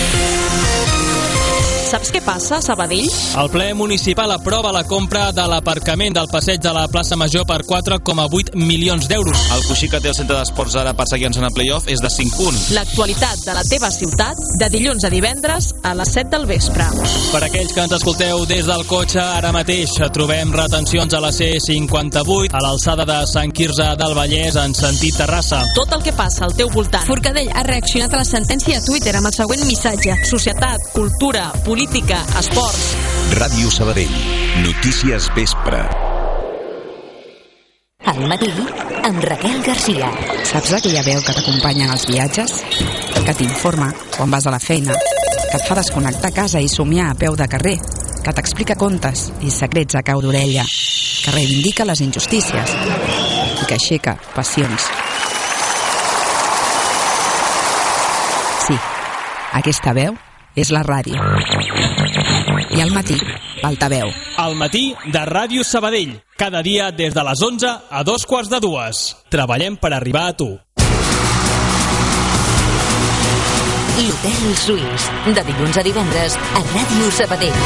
Saps què passa a Sabadell? El ple municipal aprova la compra de l'aparcament del passeig de la plaça Major per quatre coma vuit milions d'euros. El coixí que té el centre d'esports ara per seguir en zona playoff és de cinc punts. L'actualitat de la teva ciutat, de dilluns a divendres a les set del vespre. Per aquells que ens escolteu des del cotxe, ara mateix trobem retencions a la C cinquanta-vuit, a l'alçada de Sant Quirze del Vallès, en sentit Terrassa. Tot el que passa al teu voltant. Forcadell ha reaccionat a la sentència a Twitter amb el següent missatge: societat, cultura, política, política, esports. Ràdio Sabadell. Notícies vespre. Al matí, amb Raquel Garcia. Saps aquella veu que t'acompanya en els viatges? Que t'informa quan vas a la feina, que et fa desconnectar a casa i somiar a peu de carrer, que t'explica contes i secrets a cau d'orella, que reivindica les injustícies i que aixeca passions. Sí, aquesta veu és la ràdio. I al matí, l'altaveu. Al matí de Ràdio Sabadell. Cada dia des de les onze a dos quarts de dues. Treballem per arribar a tu. L'Hotel Suís. De dilluns a divendres a Ràdio Sabadell.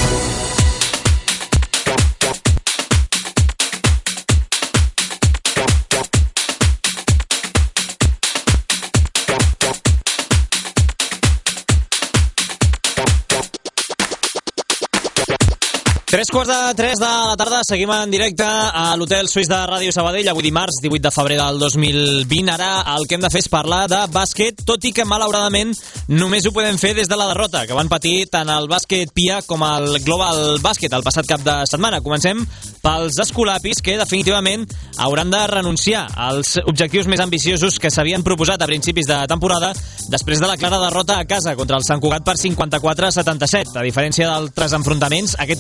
Tres quarts de tres de la tarda, seguim en directe a l'Hotel Suís de Ràdio Sabadell, avui dimarts, divuit de febrer del dos mil vint. Ara el que hem de fer és parlar de bàsquet, tot i que malauradament només ho podem fer des de la derrota que van patir tant el bàsquet Pia com el Global Bàsquet el passat cap de setmana. Comencem pels escolapis, que definitivament hauran de renunciar als objectius més ambiciosos que s'havien proposat a principis de temporada després de la clara derrota a casa contra el Sant Cugat per cinquanta-quatre a setanta-set. A diferència d'altres enfrontaments, aquest cop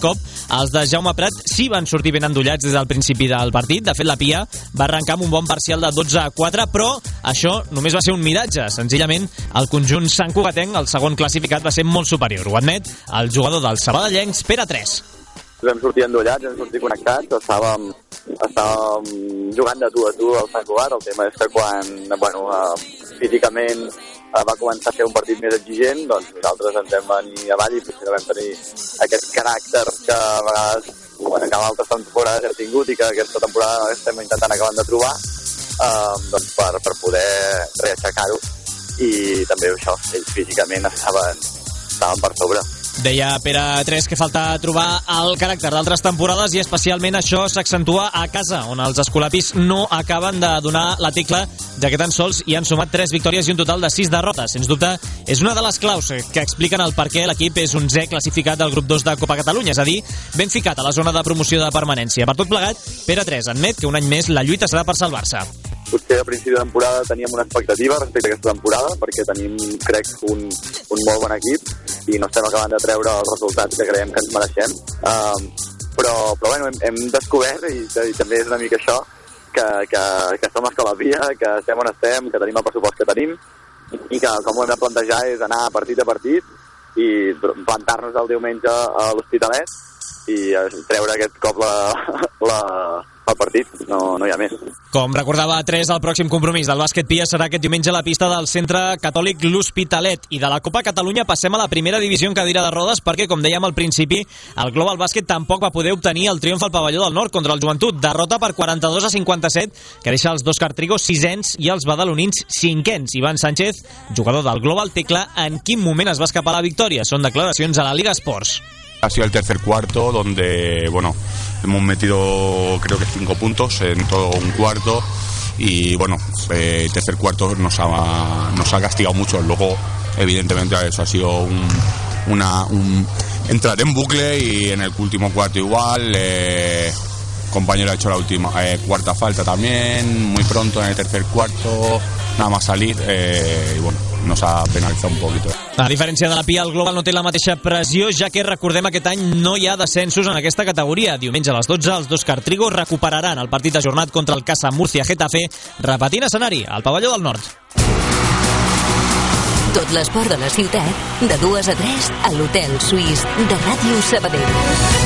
els de Jaume Prat sí van sortir ben endollats des del principi del partit. De fet, la Pia va arrencar amb un bon parcial de dotze a quatre, però això només va ser un miratge. Senzillament, el conjunt santcugatenc, el segon classificat, va ser molt superior. Ho admet el jugador dels sabadellencs, Pere tres. Vam sortir endollats, vam sortir connectats, estàvem, estàvem jugant de tu a tu al Sant Cugat. El tema és que quan, bueno, uh, físicament uh, va començar a ser un partit més exigent, doncs nosaltres ens vam venir avall i potser vam tenir aquest caràcter que a vegades, bueno, que altres temporades hem tingut i que aquesta temporada estem intentant acabant de trobar, uh, doncs per, per poder reaixecar-ho. I també això, ells físicament estaven, estaven per sobre. Deia Pere tres que falta trobar el caràcter d'altres temporades i especialment això s'accentua a casa, on els escolapis no acaben de donar la tecla, ja que tan sols hi han sumat tres victòries i un total de sis derrotes. Sens dubte, és una de les claus que expliquen el per què l'equip és onzè classificat del grup dos de Copa Catalunya, és a dir, ben ficat a la zona de promoció de permanència. Per tot plegat, Pere tres admet que un any més la lluita serà per salvar-se. Potser a principi de temporada teníem una expectativa respecte a aquesta temporada, perquè tenim, crec, un, un molt bon equip i no estem acabant de treure els resultats que creiem que ens mereixem. Um, però, però bueno, hem, hem descobert, i, i també és una mica això, que, que, que som escalavia, que estem on estem, que tenim el pressupost que tenim, i que com ho hem de plantejar és anar partit a partit i plantar-nos el diumenge a l'Hospitalet i treure aquest cop la, la, el partit, no, no hi ha més. Com recordava tres, el pròxim compromís del bàsquet Pia serà aquest diumenge a la pista del Centre Catòlic L'Hospitalet. I de la Copa Catalunya passem a la primera divisió en cadira de rodes perquè, com dèiem al principi, el Global Bàsquet tampoc va poder obtenir el triomf al pavelló del Nord contra el Joventut. Derrota per quaranta-dos a cinquanta-set, que deixa els dos cartrigos sisens i els badalonins cinquens. Ivan Sánchez, jugador del Global, té clar en quin moment es va escapar la victòria. Són declaracions a la Liga Sports. Ha sido el tercer cuarto donde, bueno, hemos metido creo que cinco puntos en todo un cuarto y, bueno, eh, el tercer cuarto nos ha, nos ha castigado mucho. Luego, evidentemente, eso ha sido un, una, un entrar en bucle y en el último cuarto igual. Eh, compañero ha hecho la última eh, cuarta falta también, muy pronto en el tercer cuarto, nada más salir, eh, y bueno, nos ha penalitzat un poquito. A diferència de la Pia, el Global no té la mateixa pressió, ja que, recordem, aquest any no hi ha descensos en aquesta categoria. Diumenge a les dotze, els dos cartrigos recuperaran el partit ajornat contra el Casa Murcia-Getafe, repetint escenari al pavelló del Nord. Tot l'esport de la ciutat, de dues a tres, a l'Hotel Suís de Ràdio Sabadell.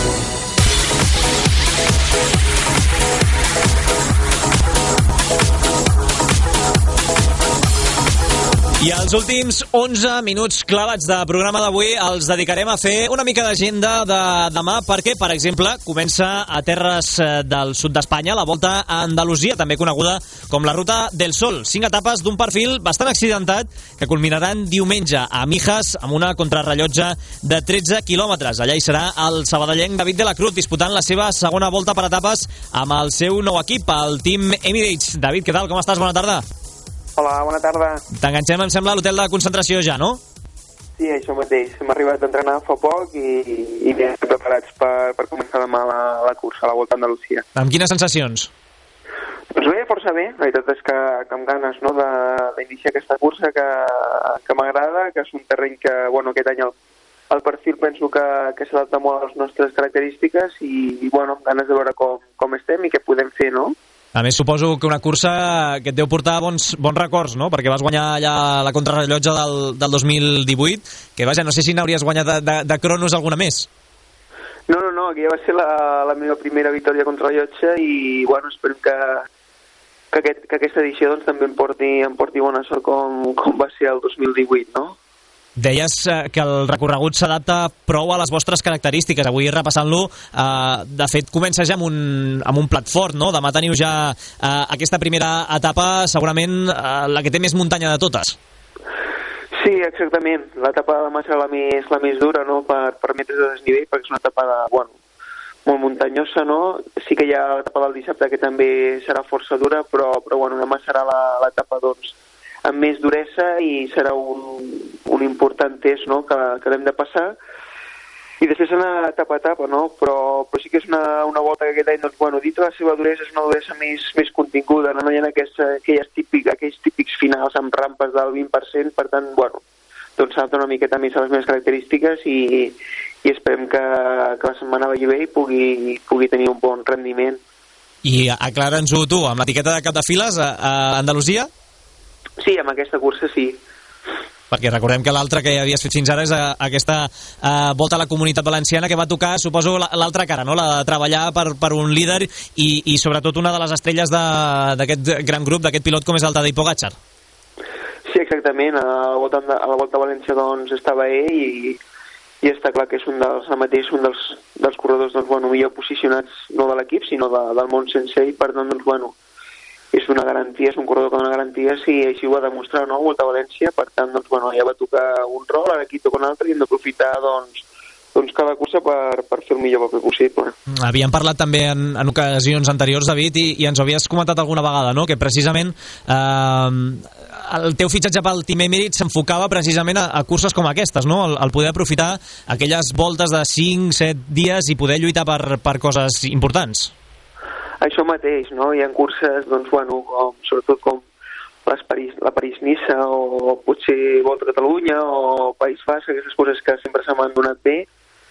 I els últims onze minuts clavats de programa d'avui els dedicarem a fer una mica d'agenda de demà, perquè, per exemple, comença a terres del sud d'Espanya la Volta a Andalusia, també coneguda com la Ruta del Sol. Cinc etapes d'un perfil bastant accidentat que culminaran diumenge a Mijas amb una contrarrellotge de tretze quilòmetres. Allà hi serà el sabadellenc David de la Cruz disputant la seva segona volta per etapes amb el seu nou equip, el Team Emirates. David, què tal? Com estàs? Bona tarda. Hola, bona tarda. T'enganxem, em sembla, a l'hotel de concentració ja, no? Sí, això mateix. Hem arribat a entrenar fa poc i, i bé, preparats per, per començar demà la, la cursa a la Volta a Andalusia. Amb quines sensacions? Doncs bé, força bé. La veritat és que, que amb ganes, no?, d'iniciar aquesta cursa que, que m'agrada, que és un terreny que, bueno, aquest any el, el perfil penso que, que s'adapta molt a les nostres característiques i, i bueno, amb ganes de veure com, com estem i què podem fer, no? A més, suposo que una cursa que et deu portar bons, bons records, no? Perquè vas guanyar ja la contrarrellotge del, del dos mil divuit, que vaja, no sé si n'hauries guanyat de, de, de cronos alguna més. No, no, no, aquí va ser la, la meva primera victòria contrarrellotge i, bueno, esperem que, que, aquest, que aquesta edició doncs, també em porti, em porti bona sort com, com va ser el dos mil divuit, no? Deies que el recorregut s'adapta prou a les vostres característiques. Avui, repassant-lo, eh, de fet, comença ja amb un, amb un plat fort, no? Demà teniu ja eh, aquesta primera etapa, segurament eh, la que té més muntanya de totes. Sí, exactament. L'etapa de demà serà la més, la més dura, no?, per, per metres de desnivell, perquè és una etapa de, bueno, molt muntanyosa, no? Sí que hi ha l'etapa del dissabte, que també serà força dura, però, però bueno, demà serà l'etapa, doncs, amb més duresa i serà un, un important test, no?, que, que l'hem de passar i després anar etapa a etapa, no? Però, però sí que és una, una volta que aquest any, doncs, bueno, dit la seva duresa, és una duresa més, més continguda, no? No hi ha aquests, aquells, típics, aquells típics finals amb rampes del vint per cent, per tant, bueno, doncs s'adapta una miqueta més a les meves característiques i, i esperem que, que la setmana vagi bé i pugui, pugui tenir un bon rendiment. I aclara'ns-ho tu, amb l'etiqueta de cap de files a, a Andalusia? Sí, amb aquesta cursa sí. Perquè recordem que l'altra que havies fet fins ara és a, aquesta a, volta a la Comunitat Valenciana, que va tocar, suposo, l'altra cara, no? La de treballar per, per un líder i, i sobretot una de les estrelles d'aquest gran grup, d'aquest pilot com és el Tadej Pogačar. Sí, exactament. A la volta, a la volta a València doncs, estava ell i, i està clar que és un dels, ara mateix un dels, dels corredors doncs, bueno, millor posicionats no de l'equip sinó de, del món sencer i per tant doncs, bueno, és una garantia, és un corredor que dona garanties i així ho va demostrar, no? Volta a València, per tant doncs, bueno, ja va tocar un rol, ara aquí toca un altre i hem d'aprofitar doncs, doncs cada cursa per, per fer el millor paper possible. Havíem parlat també en, en ocasions anteriors, David, i, i ens ho havies comentat alguna vegada, no? Que precisament eh, el teu fitxatge pel Team Emirates s'enfocava precisament a, a curses com aquestes, no? El, el poder aprofitar aquelles voltes de cinc set dies i poder lluitar per, per coses importants. Això mateix, no? Hi ha curses, doncs, bueno, com, sobretot com les París, la París-Niça o potser Volta a Catalunya o País Basc, aquestes coses que sempre se m'han donat bé.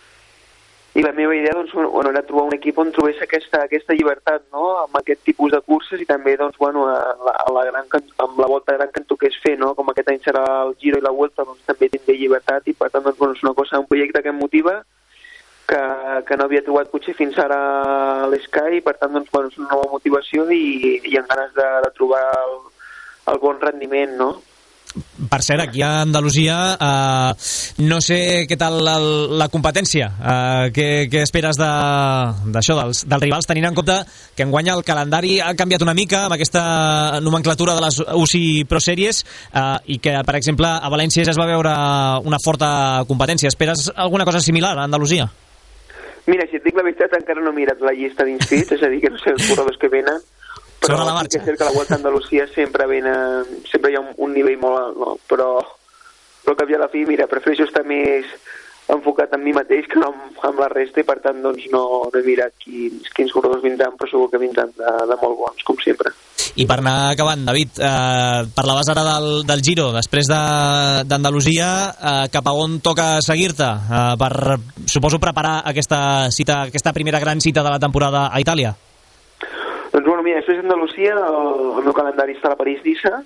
I la meva idea doncs, bueno, era trobar un equip on trobés aquesta, aquesta llibertat, no? Amb aquest tipus de curses i també doncs, bueno, a la, a la gran, amb la volta gran que em toqués fer, no? Com aquest any serà el Giro i la Vuelta, doncs també tindré llibertat i per tant doncs, bueno, és una cosa, un projecte que em motiva que, que no havia trobat potser fins ara a l'Sky i per tant doncs, bueno, és una nova motivació i, i amb ganes de, de trobar el, el bon rendiment, no? Per cert, aquí a Andalusia eh, no sé què tal el, la competència, eh, què, què esperes d'això, de, dels, dels rivals, tenint en compte que enguany el calendari ha canviat una mica amb aquesta nomenclatura de les U C I Pro Series eh, i que, per exemple, a València ja es va veure una forta competència. Esperes alguna cosa similar a Andalusia? Mira, si et dic la veritat, encara no he mirat la llista d'inscrits, és a dir, que no sé els corredors que venen, però la sí que és cert que la Volta a Andalusia sempre, venen, sempre hi ha un, un nivell molt alt, no? Però, però que a la fi, mira, prefereixo estar més enfocat en mi mateix que no amb, amb la resta i per tant doncs no, no he mirat quins, quins corredors vindran, però segur que vindran de, de molt bons, com sempre. I per anar acabant, David, eh, parlaves ara del, del Giro, després d'Andalusia, de, eh, cap a on toca seguir-te eh, per, suposo, preparar aquesta cita, aquesta primera gran cita de la temporada a Itàlia? Doncs bueno, mira, després d'Andalusia el, el meu calendari està a la París-Niça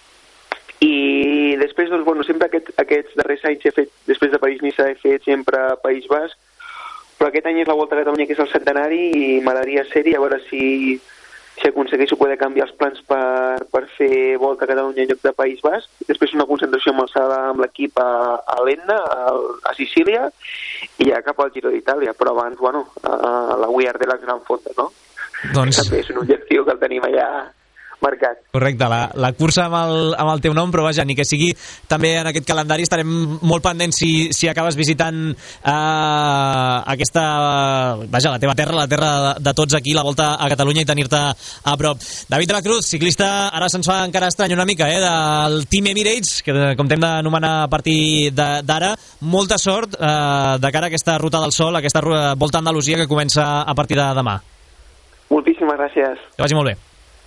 i després, doncs, bueno, sempre aquest, aquests darrers anys he fet, després de París-Niça he fet sempre País Basc, però aquest any és la Volta a Catalunya que és el centenari i m'agradaria ser-hi, a veure si, si aconsegueixo poder canviar els plans per, per fer Volta a Catalunya en lloc de País Basc. Després una concentració amb alçada amb l'equip a, a l'Enna, a, a Sicília i ja cap al Giro d'Itàlia, però abans, bueno, a la We Are de la Gran Fonda, no? Doncs... també és un objectiu que el tenim allà marcat. Correcte, la, la cursa amb el, amb el teu nom, però vaja, ni que sigui també en aquest calendari estarem molt pendents si, si acabes visitant eh, aquesta, vaja, la teva terra, la terra de, de tots aquí, la Volta a Catalunya i tenir-te a prop. David de la Cruz, ciclista, ara se'ns fa encara estrany una mica, eh, del Team Emirates, que com t'hem d'anomenar a partir d'ara, molta sort eh, de cara a aquesta Ruta del Sol, aquesta Volta a Andalusia que comença a partir de demà. Moltíssimes gràcies. Que vagi molt bé.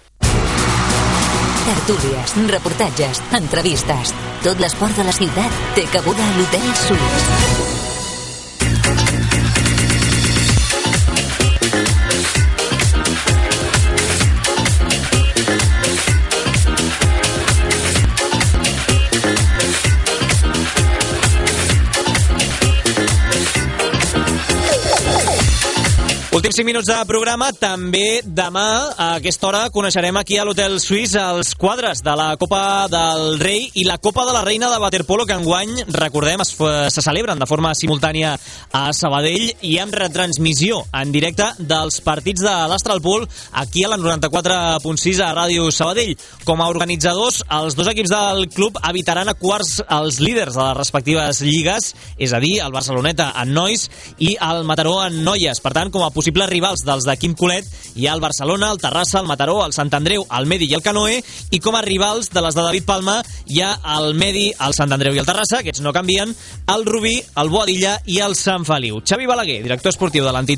Tertúlies, reportatges, entrevistes. Tot l'esport de la ciutat té cabuda a l'Hotel Suís. Últims cinc minuts de programa. També demà a aquesta hora coneixerem aquí a l'Hotel Suís els quadres de la Copa del Rei i la Copa de la Reina de Waterpolo, que enguany, recordem, es, se celebren de forma simultània a Sabadell i amb retransmissió en directe dels partits de l'Astralpool aquí a la noranta-quatre punt sis a Ràdio Sabadell. Com a organitzadors, els dos equips del club evitaran a quarts els líders de les respectives lligues, és a dir, el Barceloneta en nois i el Mataró en noies. Per tant, com a possibles rivals dels de Quim Colet hi ha el Barcelona, el Terrassa, el Mataró, el Sant Andreu, el Medi i el Canoe, i com a rivals de les de David Palma hi ha el Medi, el Sant Andreu i el Terrassa, aquests no canvien, el Rubí, el Boadilla i el Sant Feliu. Xavi Balaguer, director esportiu de l'entitat,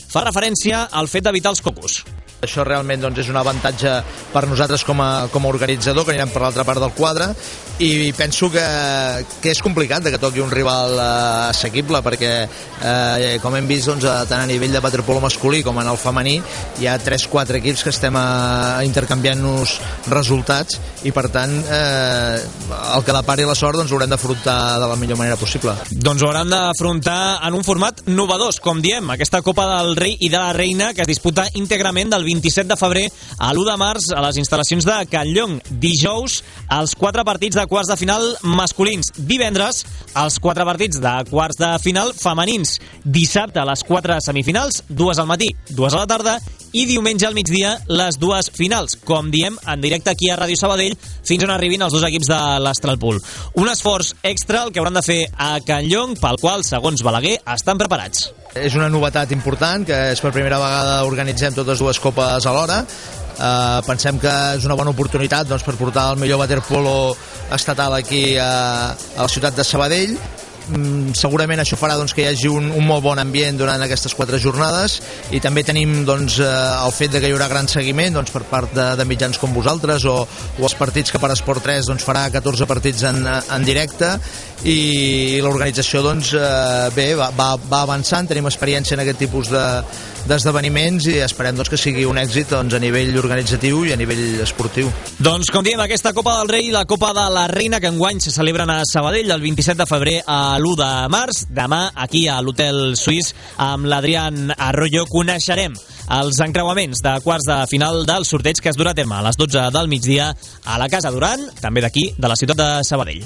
fa referència al fet d'evitar els cocos. Això realment doncs, és un avantatge per nosaltres com a, com a organitzador, que anirem per l'altra part del quadre, i penso que, que és complicat que toqui un rival eh, assequible, perquè eh, com hem vist doncs, tant a nivell de waterpolo masculí com en el femení hi ha tres quatre equips que estem eh, intercanviant-nos resultats, i per tant eh, el que depari la sort doncs, haurem d'afrontar de la millor manera possible. Doncs ho hauran d'afrontar en un format novedós, com diem, aquesta Copa del Rei i de la Reina, que es disputa íntegrament del vint-i-set de febrer a l'u de març a les instal·lacions de Can Llong. Dijous, els quatre partits de quarts de final masculins. Divendres, els quatre partits de quarts de final femenins. Dissabte, les quatre semifinals, dues al matí, dues a la tarda, i diumenge al migdia, les dues finals. Com diem, en directe aquí a Ràdio Sabadell, fins on arribin els dos equips de l'Astralpool. Un esforç extra el que hauran de fer a Can Llong, pel qual, segons Balaguer, estan preparats. És una novetat important, que és per primera vegada organitzem totes dues copes alhora. Uh, pensem que és una bona oportunitat doncs, per portar el millor waterpolo estatal aquí a, a la ciutat de Sabadell. Mm, segurament això farà doncs, que hi hagi un, un molt bon ambient durant aquestes quatre jornades, i també tenim doncs, eh, el fet de que hi haurà gran seguiment doncs, per part de, de mitjans com vosaltres, o, o els partits que per Esport tres doncs, farà catorze partits en, en directe, i l'organització doncs, eh, bé, va, va, va avançant, tenim experiència en aquest tipus de, d'esdeveniments, i esperem doncs, que sigui un èxit doncs, a nivell organitzatiu i a nivell esportiu. Doncs com diem, aquesta Copa del Rei i la Copa de la Reina, que enguany se celebren a Sabadell el vint-i-set de febrer a l'u de març. Demà, aquí a l'Hotel Suís, amb l'Adrián Arroyo, coneixerem els encreuaments de quarts de final del sorteig, que es durà a terme a les dotze del migdia a la Casa Duran, també d'aquí, de la ciutat de Sabadell.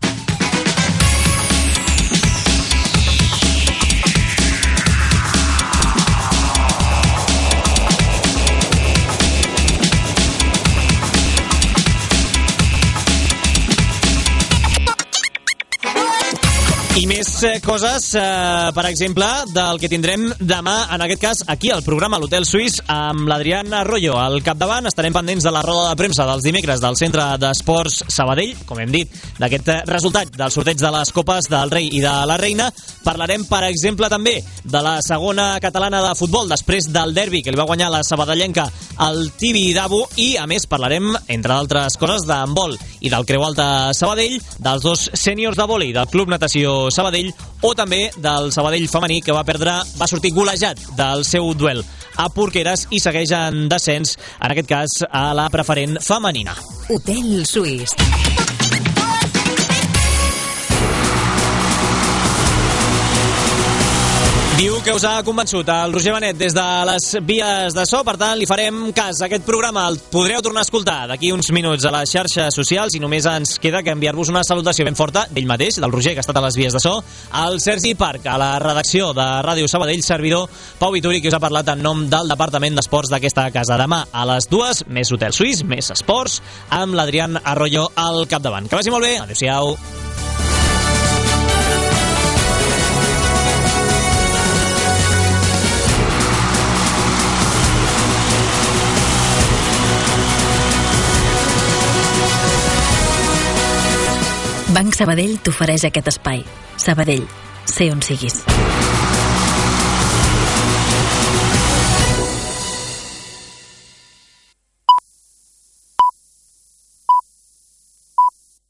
I més eh, coses, eh, per exemple, del que tindrem demà, en aquest cas, aquí al programa l'Hotel Suís, amb l'Adrián Arroyo al capdavant. Estarem pendents de la roda de premsa dels dimecres del Centre d'Esports Sabadell, com hem dit, d'aquest resultat del sorteig de les Copes del Rei i de la Reina. Parlarem, per exemple, també de la segona catalana de futbol, després del derbi que li va guanyar la sabadellenca al Tibidabo, i, a més, parlarem, entre d'altres coses, d'handbol i del Creu Alta Sabadell, dels dos sèniors de vòlei del Club Natació Sabadell, o també del Sabadell femení, que va perdre, va sortir golejat del seu duel a Porqueres i segueix en descens, en aquest cas a la preferent femenina. Hotel Suís. Diu que us ha convençut el Roger Benet des de les vies de so, per tant li farem cas. Aquest programa el podreu tornar a escoltar d'aquí uns minuts a les xarxes socials, i només ens queda que enviar-vos una salutació ben forta d'ell mateix, del Roger, que ha estat a les vies de so, al Sergi Parc, a la redacció de Ràdio Sabadell, servidor Pau Vituri, que us ha parlat en nom del Departament d'Esports d'aquesta casa. Demà a les dues, més Hotel Suís, més esports, amb l'Adrián Arroyo al capdavant. Que vagi molt bé, adéu-siau. Banc Sabadell t'ofereix aquest espai. Sabadell, sé on siguis.